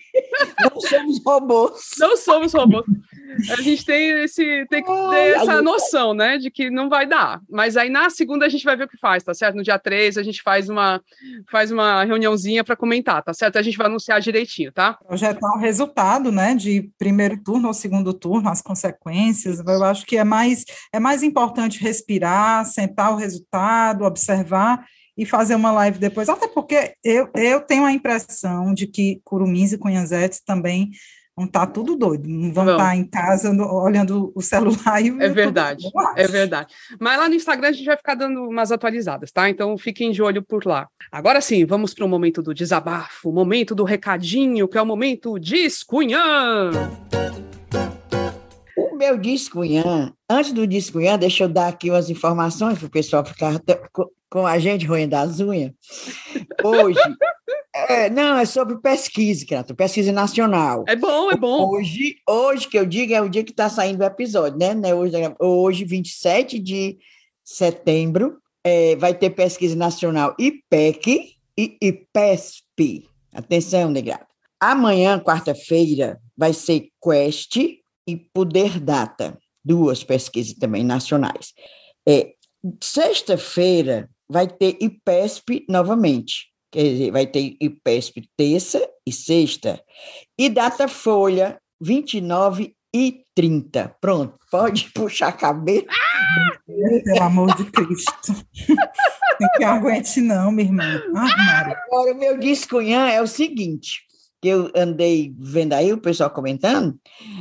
não somos robôs. Não somos robôs. A gente tem, esse, tem que ter Ai, essa noção, né, de que não vai dar. Mas aí na segunda a gente vai ver o que faz, tá certo? No dia três a gente faz uma, faz uma reuniãozinha para comentar, tá certo? A gente vai anunciar direitinho, tá? Projetar o resultado, né, de primeiro turno ou segundo turno, as consequências. Eu acho que é mais, é mais importante respirar, sentar o resultado, observar e fazer uma live depois. Até porque eu, eu tenho a impressão de que Curumins e Cunhazetes também vão estar tudo doido, não vão Bom, estar em casa no, olhando o celular e o É verdade, é verdade. Mas lá no Instagram a gente vai ficar dando umas atualizadas, tá? Então fiquem de olho por lá. Agora sim, vamos para o momento do desabafo, o momento do recadinho, que é o momento Discunhã. O meu Discunhã, antes do Discunhã, deixa eu dar aqui umas informações para o pessoal ficar com a gente roendo as unhas. Hoje... É, não, é sobre pesquisa, Crato, pesquisa nacional. É bom, é bom. Hoje, hoje que eu digo, é o dia que está saindo o episódio, né? né? Hoje, hoje, vinte e sete de setembro, é, vai ter pesquisa nacional I P E C e I P E S P. Atenção, negrado. Amanhã, quarta-feira, vai ser Quest e Poder Data, duas pesquisas também nacionais. É, sexta-feira vai ter I P E S P novamente. Quer dizer, vai ter I P E S P terça e sexta, e Datafolha vinte e nove e trinta. Pronto, pode puxar a cabeça. Ah! Pelo amor de Cristo. Não que aguente não, minha irmã. Ah, Agora, o meu Discunhã é o seguinte, que eu andei vendo aí, o pessoal comentando,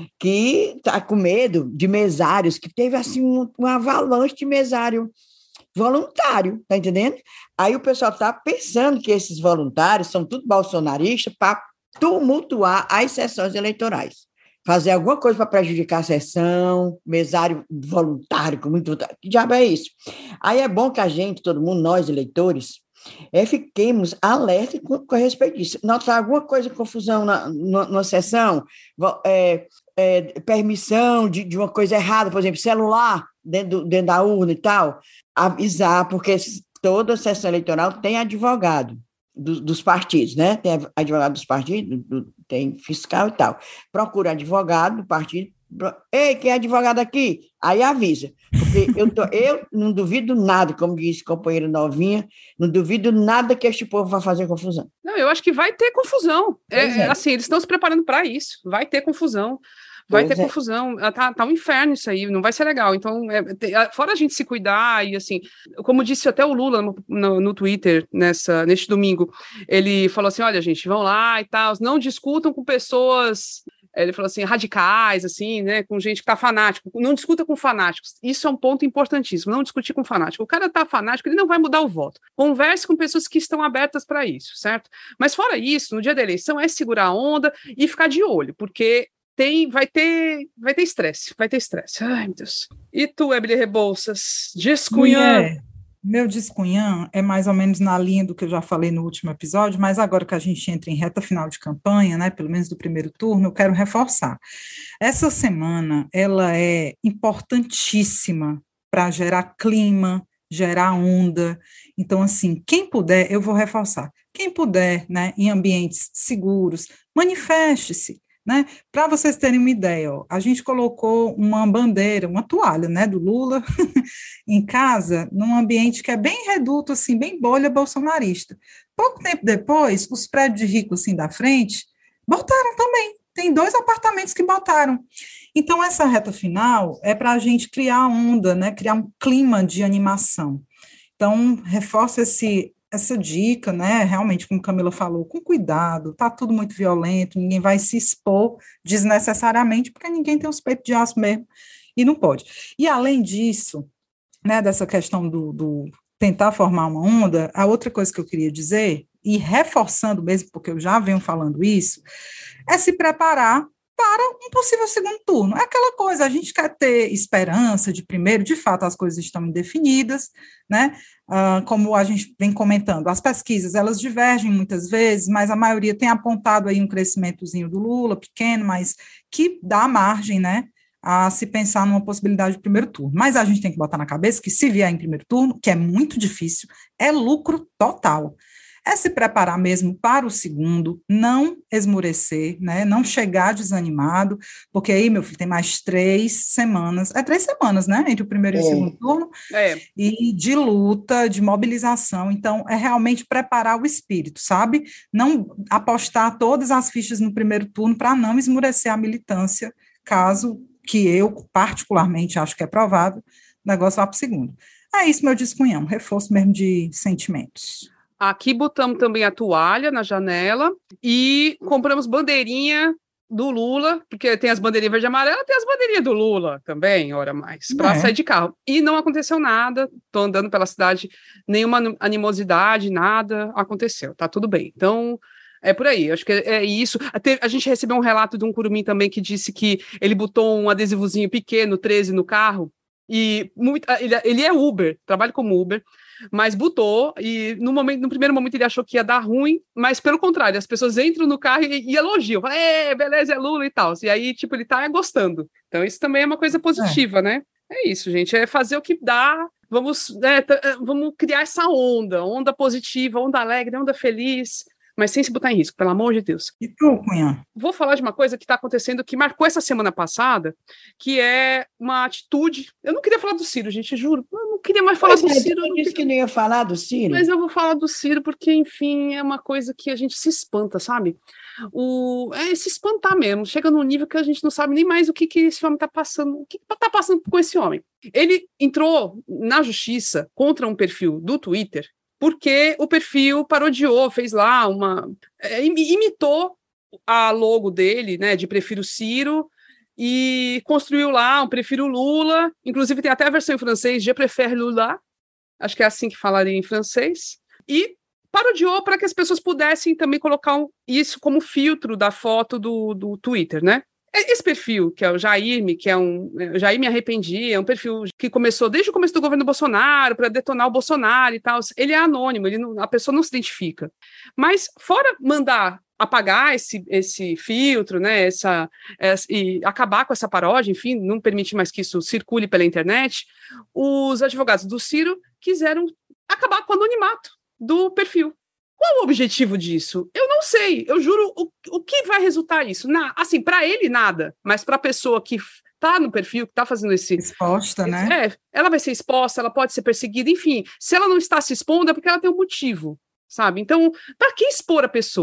que está com medo de mesários, que teve assim um, um avalanche de mesário voluntário, tá entendendo? Aí o pessoal está pensando que esses voluntários são tudo bolsonaristas para tumultuar as sessões eleitorais. Fazer alguma coisa para prejudicar a sessão, mesário voluntário, com muito... Que diabo é isso? Aí é bom que a gente, todo mundo, nós eleitores, é, fiquemos alerta com, com respeito disso. Notar alguma coisa, confusão na, na, numa sessão, é, é, permissão de, de uma coisa errada, por exemplo, celular dentro, do, dentro da urna e tal, avisar, porque toda sessão eleitoral tem advogado do, dos partidos, né? Tem advogado dos partidos, do, tem fiscal e tal. Procura advogado do partido. Ei, quem é advogado aqui? Aí avisa. Porque eu, tô, eu não duvido nada, como disse companheira Novinha, não duvido nada que este povo vai fazer confusão. Não, eu acho que vai ter confusão. É, é. Assim, eles estão se preparando para isso. Vai ter confusão. vai Pois ter é. confusão, tá, tá um inferno isso aí, não vai ser legal. Então, é, te- a- fora a gente se cuidar, e assim, como disse até o Lula no, no, no Twitter, nessa, neste domingo, ele falou assim, olha, gente, vão lá e tal, não discutam com pessoas... Ele falou assim, radicais, assim, né, com gente que tá fanático, não discuta com fanáticos, isso é um ponto importantíssimo, não discutir com fanático, o cara tá fanático, ele não vai mudar o voto, converse com pessoas que estão abertas para isso, certo? Mas fora isso, no dia da eleição é segurar a onda e ficar de olho, porque tem, vai ter, vai ter estresse, vai ter estresse, ai meu Deus. E tu, Emily Rebouças, descunhando? Mulher, meu descunhã é mais ou menos na linha do que eu já falei no último episódio, mas agora que a gente entra em reta final de campanha, né, pelo menos do primeiro turno, eu quero reforçar. Essa semana, ela é importantíssima para gerar clima, gerar onda. Então, assim, quem puder, eu vou reforçar, quem puder, né, em ambientes seguros, manifeste-se. Né? Para vocês terem uma ideia, ó, a gente colocou uma bandeira, uma toalha, né, do Lula em casa, num ambiente que é bem reduto, assim, bem bolha bolsonarista. Pouco tempo depois, os prédios de rico, assim, da frente, botaram também. Tem dois apartamentos que botaram. Então, essa reta final é para a gente criar onda, né, criar um clima de animação. Então, reforça esse... essa dica, né, realmente, como Camila falou, com cuidado, tá tudo muito violento, ninguém vai se expor desnecessariamente, porque ninguém tem os peitos de aço mesmo, e não pode. E, além disso, né, dessa questão do, do tentar formar uma onda, a outra coisa que eu queria dizer, e reforçando mesmo, porque eu já venho falando isso, é se preparar para um possível segundo turno. É aquela coisa, a gente quer ter esperança de primeiro, de fato, as coisas estão indefinidas, né? Uh, como a gente vem comentando, as pesquisas, elas divergem muitas vezes, mas a maioria tem apontado aí um crescimentozinho do Lula, pequeno, mas que dá margem, né, a se pensar numa possibilidade de primeiro turno. Mas a gente tem que botar na cabeça que se vier em primeiro turno, que é muito difícil, é lucro total. É se preparar mesmo para o segundo, não esmorecer, né, não chegar desanimado, porque aí, meu filho, tem mais três semanas, é três semanas, né, entre o primeiro e o É. segundo turno, É. e de luta, de mobilização, então é realmente preparar o espírito, sabe? Não apostar todas as fichas no primeiro turno para não esmorecer a militância, caso que eu particularmente acho que é provável, o negócio vá para o segundo. É isso, meu descunhão, reforço mesmo de sentimentos. Aqui botamos também a toalha na janela e compramos bandeirinha do Lula, porque tem as bandeirinhas verde e amarela, tem as bandeirinhas do Lula também, ora mais, para É. sair de carro. E não aconteceu nada, tô andando pela cidade, nenhuma animosidade, nada aconteceu, tá tudo bem. Então, é por aí, acho que é isso. Até a gente recebeu um relato de um curumim também que disse que ele botou um adesivozinho pequeno, treze, no carro, e muito, ele, ele é Uber, trabalha como Uber, mas botou, e no, momento, no primeiro momento ele achou que ia dar ruim, mas pelo contrário, as pessoas entram no carro e, e elogiam, falam, é, beleza, é Lula e tal, e aí, tipo, ele tá gostando, então isso também é uma coisa positiva, é. né? É isso, gente, é fazer o que dá, vamos, é, t- vamos criar essa onda, onda positiva, onda alegre, onda feliz, mas sem se botar em risco, pelo amor de Deus. E tu, Cunha? Vou falar de uma coisa que está acontecendo, que marcou essa semana passada, que é uma atitude... Eu não queria falar do Ciro, gente, juro. Eu não queria mais falar Pois do é, Ciro. tu Eu disse queria... que não ia falar do Ciro. Mas eu vou falar do Ciro porque, enfim, é uma coisa que a gente se espanta, sabe? O... É se espantar mesmo. Chega num nível que a gente não sabe nem mais o que, que esse homem está passando. O que está passando com esse homem? Ele entrou na justiça contra um perfil do Twitter porque o perfil parodiou, fez lá uma... É, imitou a logo dele, né, de Prefiro Ciro, e construiu lá um Prefiro Lula, inclusive tem até a versão em francês, Je préfère Lula, acho que é assim que falaria em francês, e parodiou para que as pessoas pudessem também colocar isso como filtro da foto do, do Twitter, né? Esse perfil, que é o Jair, que é um... Jair Me Arrependi, é um perfil que começou desde o começo do governo Bolsonaro, para detonar o Bolsonaro e tal. Ele é anônimo, ele não, a pessoa não se identifica. Mas, fora mandar apagar esse, esse filtro, né, essa, essa, e acabar com essa paródia, enfim, não permitir mais que isso circule pela internet, os advogados do Ciro quiseram acabar com o anonimato do perfil. Qual o objetivo disso? Eu não sei, eu juro, o, o que vai resultar isso? Na, assim, para ele, nada, mas para a pessoa que está no perfil, que está fazendo esse... Exposta, esse, né? É, ela vai ser exposta, ela pode ser perseguida, enfim, se ela não está se expondo é porque ela tem um motivo, sabe? Então, para que expor a pessoa?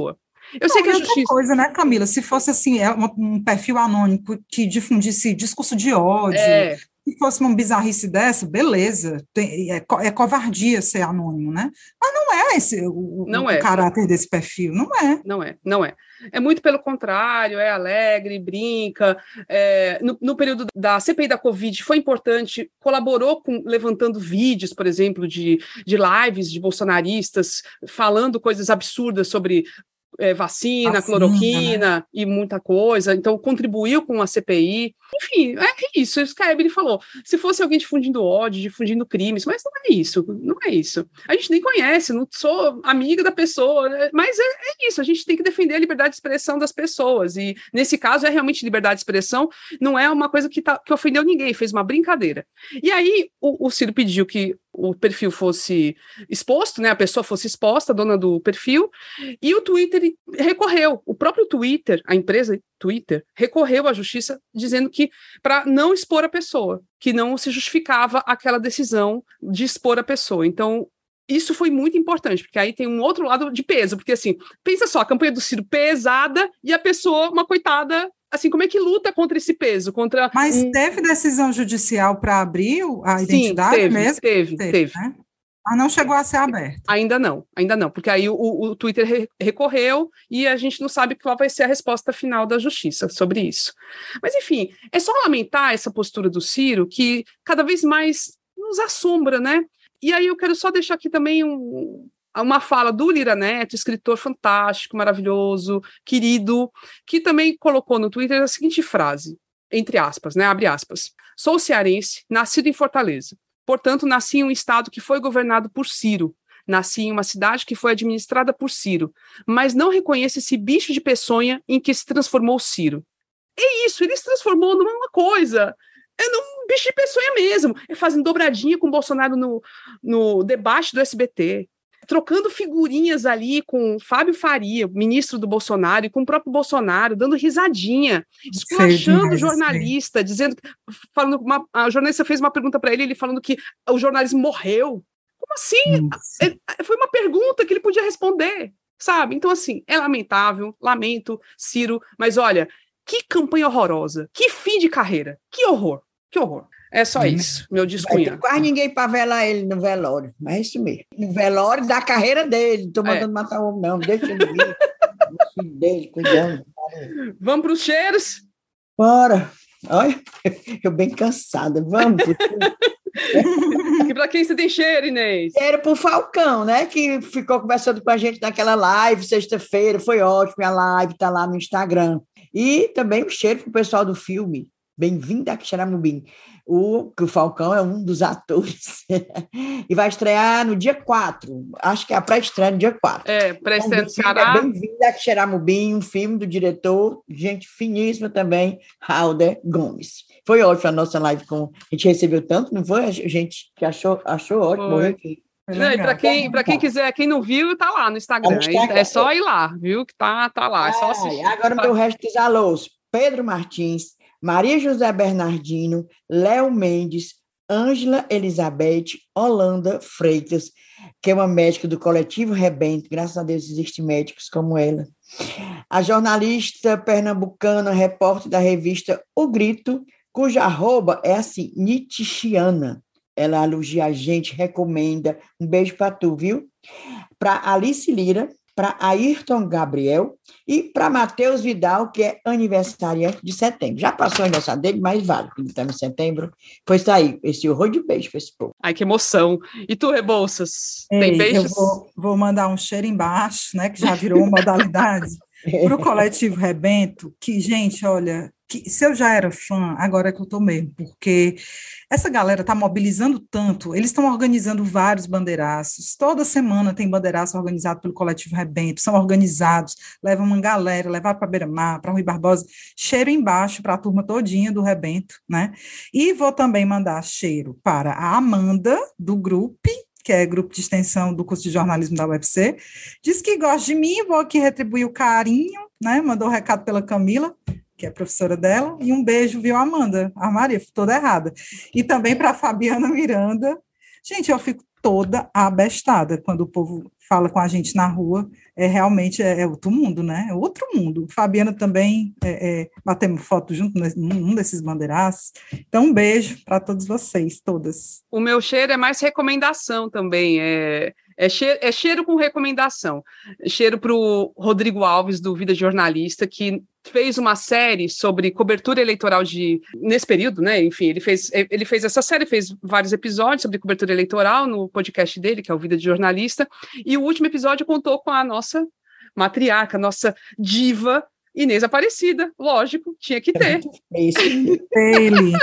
Eu Não, sei que a outra justiça... coisa, né, Camila? Se fosse assim, é um, um perfil anônimo que difundisse discurso de ódio, É. se fosse uma bizarrice dessa, beleza, tem, é, é covardia ser anônimo, né? Mas não é esse o, não o, é. o caráter desse perfil, não é. Não é, não é. É muito pelo contrário, é alegre, brinca. É, no, no período da C P I da Covid foi importante, colaborou com levantando vídeos, por exemplo, de, de lives de bolsonaristas falando coisas absurdas sobre é, vacina, Vacina, cloroquina, né? e muita coisa, então contribuiu com a C P I. Enfim, é isso, isso que a Ebony falou. Se fosse alguém difundindo ódio, difundindo crimes, mas não é isso, não é isso. A gente nem conhece, não sou amiga da pessoa, mas é, é isso, a gente tem que defender a liberdade de expressão das pessoas, e nesse caso é realmente liberdade de expressão, não é uma coisa que, tá, que ofendeu ninguém, fez uma brincadeira. E aí o, o Ciro pediu que o perfil fosse exposto, né, a pessoa fosse exposta, a dona do perfil, e o Twitter recorreu, o próprio Twitter, a empresa Twitter, recorreu à justiça dizendo que para não expor a pessoa, que não se justificava aquela decisão de expor a pessoa. Então, isso foi muito importante, porque aí tem um outro lado de peso, porque assim, pensa só, a campanha do Ciro pesada e a pessoa, uma coitada, assim, como é que luta contra esse peso? Contra Mas um... teve decisão judicial para abrir a Sim, identidade teve, mesmo? Teve, teve. teve. Né? Mas não chegou a ser aberto. Ainda não, ainda não, porque aí o, o Twitter re- recorreu e a gente não sabe qual vai ser a resposta final da justiça sobre isso. Mas, enfim, é só lamentar essa postura do Ciro, que cada vez mais nos assombra, né? E aí eu quero só deixar aqui também um, uma fala do Lira Neto, escritor fantástico, maravilhoso, querido, que também colocou no Twitter a seguinte frase, entre aspas, né, abre aspas: sou cearense, nascido em Fortaleza. Portanto, nasci em um estado que foi governado por Ciro. Nasci em uma cidade que foi administrada por Ciro. Mas não reconheço esse bicho de peçonha em que se transformou Ciro. É isso, ele se transformou numa coisa... É um bicho de peçonha mesmo. É fazendo dobradinha com o Bolsonaro no, no debate do S B T. Trocando figurinhas ali com Fábio Faria, ministro do Bolsonaro, e com o próprio Bolsonaro, dando risadinha, esculachando o jornalista, sei. dizendo, falando, uma, a jornalista fez uma pergunta para ele, ele falando que o jornalismo morreu. Como assim? É, foi uma pergunta que ele podia responder, sabe? Então, assim, é lamentável, lamento, Ciro, mas olha, que campanha horrorosa, que fim de carreira, que horror, que horror. É só isso, meu descunhado. Quase ninguém para velar ele no velório, mas é isso mesmo. No velório da carreira dele, não estou mandando é. matar o homem, não, deixa ele vir, o filho dele, cuidando. Vamos para os cheiros? Bora. Olha, eu bem cansada, vamos. E para quem você tem cheiro, Inês? Cheiro para o Falcão, né, que ficou conversando com a gente naquela live, sexta-feira, foi ótimo, a live está lá no Instagram. E também o cheiro para o pessoal do filme, Bem-vindo a Xaramubim. O, que o Falcão é um dos atores. E vai estrear no dia quatro. Acho que é a pré-estreia no dia quatro. É, pré-estreia então, no Ceará. É Bem-vindo a Xaramubim, um filme do diretor, gente finíssima também, Halder Gomes. Foi ótimo a nossa live. Com, a gente recebeu tanto, não foi? A gente que achou, achou ótimo. Morrer aqui. Para quem, quem quiser, quem não viu, tá lá no Instagram. No Instagram. É só ir lá, viu? Que tá, tá lá. É só assistir. Agora o meu resto dos alôs. Pedro Martins, Maria José Bernardino, Léo Mendes, Ângela Elizabeth, Holanda Freitas, que é uma médica do Coletivo Rebento, graças a Deus existem médicos como ela. A jornalista pernambucana, repórter da revista O Grito, cuja arroba é assim, Nietzscheana. Ela elogia a gente, recomenda. Um beijo para tu, viu? Para Alice Lira, para Ayrton Gabriel e para Matheus Vidal, que é aniversariante de setembro. Já passou o aniversário dele, mas vale, porque ele está em setembro. Pois tá aí, esse horror de beijo para esse povo. Ai, que emoção. E tu, Rebouças? Ei, tem beijos? Eu vou, vou mandar um cheiro embaixo, né, que já virou uma modalidade, para o Coletivo Rebento, que, gente, olha... Que, se eu já era fã, agora é que eu estou mesmo, porque essa galera está mobilizando tanto, eles estão organizando vários bandeiraços, toda semana tem bandeiraço organizado pelo Coletivo Rebento, são organizados, levam uma galera, levaram para Beira-Mar, para Rui Barbosa, cheiro embaixo para a turma todinha do Rebento, né? E vou também mandar cheiro para a Amanda, do grupo, que é grupo de extensão do curso de jornalismo da U F C, diz que gosta de mim, vou aqui retribuir o carinho, né? Mandou um recado pela Camila, que é professora dela, e um beijo, viu, Amanda? A Maria, toda errada. E também para a Fabiana Miranda. Gente, eu fico toda abestada quando o povo fala com a gente na rua, é realmente é, é outro mundo, né? É outro mundo. Fabiana também, é, é, batemos foto junto num desses bandeiraços. Então, um beijo para todos vocês, todas. O meu cheiro é mais recomendação também, é, é, cheiro, é cheiro com recomendação. Cheiro para o Rodrigo Alves, do Vida de Jornalista, que fez uma série sobre cobertura eleitoral de nesse período, né? Enfim, ele fez, ele fez essa série, fez vários episódios sobre cobertura eleitoral no podcast dele, que é o Vida de Jornalista, e o último episódio contou com a nossa matriarca, nossa diva, Inês Aparecida, lógico, tinha que ter. Ele.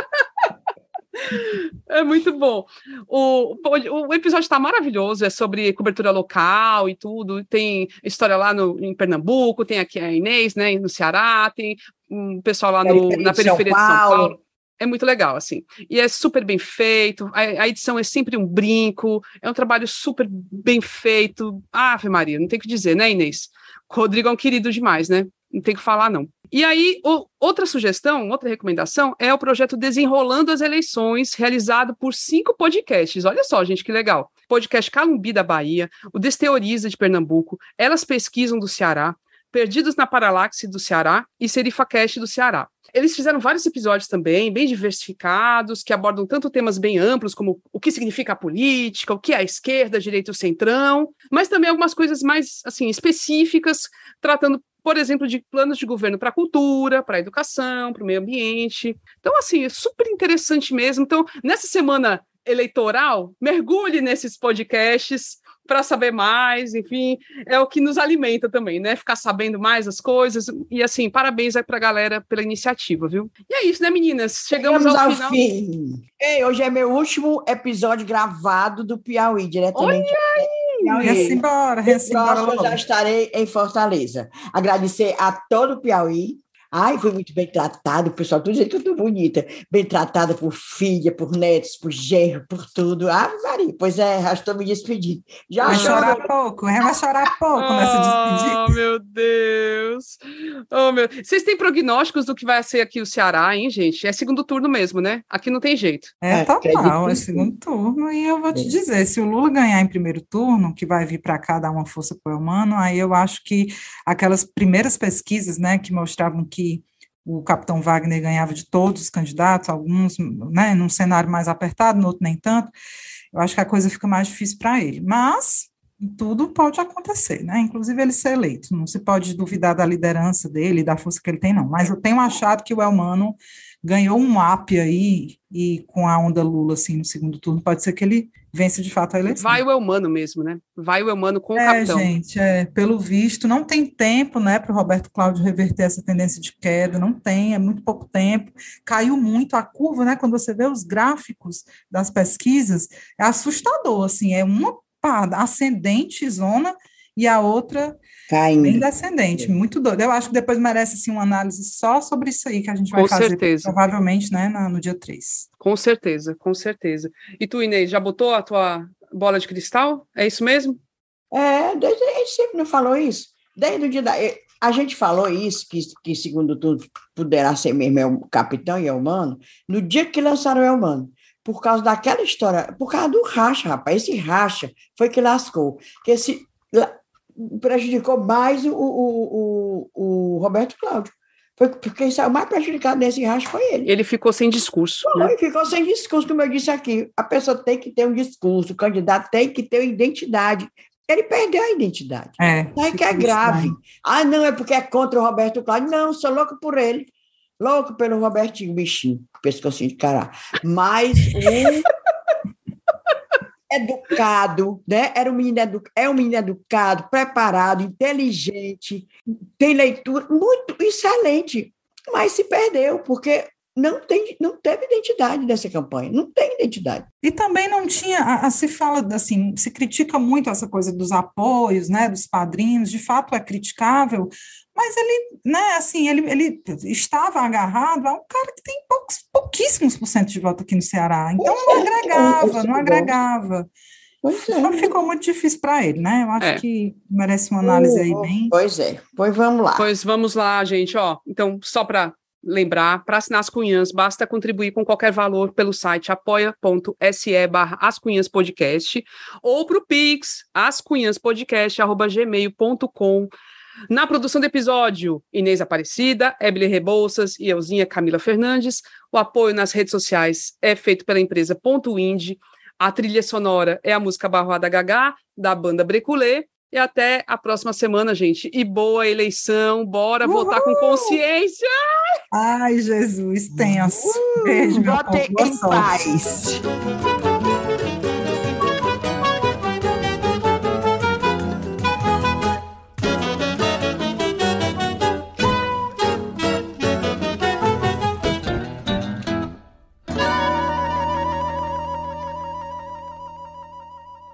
É muito bom. O, o episódio está maravilhoso, é sobre cobertura local e tudo. Tem história lá no, em Pernambuco, tem aqui a Inês, né, no Ceará, tem um pessoal lá no, na periferia de São Paulo. É muito legal, assim. E é super bem feito, a, a edição é sempre um brinco, é um trabalho super bem feito. Ave Maria, não tem o que dizer, né, Inês? O Rodrigo é um querido demais, né? Não tem o que falar, não. E aí, o, outra sugestão, outra recomendação, é o projeto Desenrolando as Eleições, realizado por cinco podcasts. Olha só, gente, que legal. Podcast Calumbi, da Bahia, o Desteoriza, de Pernambuco, Elas Pesquisam, do Ceará, Perdidos na Paralaxe, do Ceará, e SerifaCast, do Ceará. Eles fizeram vários episódios também, bem diversificados, que abordam tanto temas bem amplos, como o que significa a política, o que é a esquerda, a direita e o centrão, mas também algumas coisas mais, assim, específicas, tratando, por exemplo, de planos de governo para a cultura, para a educação, para o meio ambiente. Então, assim, é super interessante mesmo. Então, nessa semana eleitoral, mergulhe nesses podcasts para saber mais, enfim, é o que nos alimenta também, né? Ficar sabendo mais as coisas. E, assim, parabéns aí para a galera pela iniciativa, viu? E é isso, né, meninas? Chegamos, Chegamos ao, ao final. Fim. Ei, hoje é meu último episódio gravado do Piauí, diretamente. Olha aí! Resta embora, resta embora. Eu já estarei em Fortaleza. Agradecer a todo o Piauí. Ai, fui muito bem tratado, o pessoal tudo dizendo que eu estou bonita. Bem tratada por filha, por netos, por genro, por tudo. Ah, Maria, pois é, já estou me despedindo. Já vai chorar choro... pouco, vai chorar pouco oh, nessa despedida. Oh, meu Deus. Oh, meu... Vocês têm prognósticos do que vai ser aqui o Ceará, hein, gente? É segundo turno mesmo, né? Aqui não tem jeito. É, total, é segundo turno. E eu vou te dizer, se o Lula ganhar em primeiro turno, que vai vir para cá dar uma força para o Elmano, aí eu acho que aquelas primeiras pesquisas, né, que mostravam que que o capitão Wagner ganhava de todos os candidatos, alguns, né, num cenário mais apertado, no outro nem tanto, eu acho que a coisa fica mais difícil para ele, mas tudo pode acontecer, né, inclusive ele ser eleito, não se pode duvidar da liderança dele, da força que ele tem, não, mas eu tenho achado que o Elmano ganhou um up aí, e com a onda Lula, assim, no segundo turno, pode ser que ele vence de fato a eleição. Vai o Elmano mesmo, né? Vai o Elmano com o é, capitão. É, gente, é, pelo visto, não tem tempo, né, para o Roberto Cláudio reverter essa tendência de queda, não tem, é muito pouco tempo, caiu muito a curva, né, quando você vê os gráficos das pesquisas, é assustador, assim, é uma pá, ascendente zona e a outra caindo. Bem descendente, muito doido. Eu acho que depois merece assim, uma análise só sobre isso aí que a gente vai com fazer, certeza. Provavelmente, né, no, no dia três. Com certeza, com certeza. E tu, Inês, já botou a tua bola de cristal? É isso mesmo? É, desde, a gente sempre não falou isso. Desde o dia da... A gente falou isso, que, que segundo tudo poderá ser mesmo o capitão e Elmano, no dia que lançaram o Elmano. Por causa daquela história, por causa do racha, rapaz. Esse racha foi que lascou. Que esse... prejudicou mais o, o, o, o Roberto Cláudio. Foi porque quem saiu mais prejudicado nesse racha foi ele. Ele ficou sem discurso. Não, né? Ele ficou sem discurso, como eu disse aqui. A pessoa tem que ter um discurso, o candidato tem que ter uma identidade. Ele perdeu a identidade. É, Aí que é grave. Bem. Ah, não, é porque é contra o Roberto Cláudio. Não, sou louco por ele. Louco pelo Robertinho, bichinho, pescocinho de cará. Mas um... educado, né? Era um menino edu... É um menino educado, preparado, inteligente, tem leitura, muito excelente, mas se perdeu, porque não, tem, não teve identidade nessa campanha, não tem identidade. E também não tinha, a, a, se fala, assim, se critica muito essa coisa dos apoios, né, dos padrinhos, de fato é criticável, mas ele, né, assim, ele, ele estava agarrado a um cara que tem poucos, pouquíssimos por cento de voto aqui no Ceará, então pois não é, agregava, não agregava. Pois é. Ficou muito difícil para ele, né? Eu acho é. que merece uma análise aí bem... Pois é, pois vamos lá. Pois vamos lá, gente, ó, então, só para lembrar, para assinar As Cunhãs, basta contribuir com qualquer valor pelo site apoia.se barra ascunhaspodcast ou para o Pix, ascunhaspodcast arroba gmail ponto com. Na produção do episódio, Inês Aparecida, Ebele Rebouças e euzinha Camila Fernandes. O apoio nas redes sociais é feito pela empresa Ponto Indie. A trilha sonora é a música Barroada Gagá, da banda Breculê. E até a próxima semana, gente. E boa eleição. Bora Uhul! Votar com consciência. Ai, Jesus, tenso. Beijo, meu povo. Votem em paz.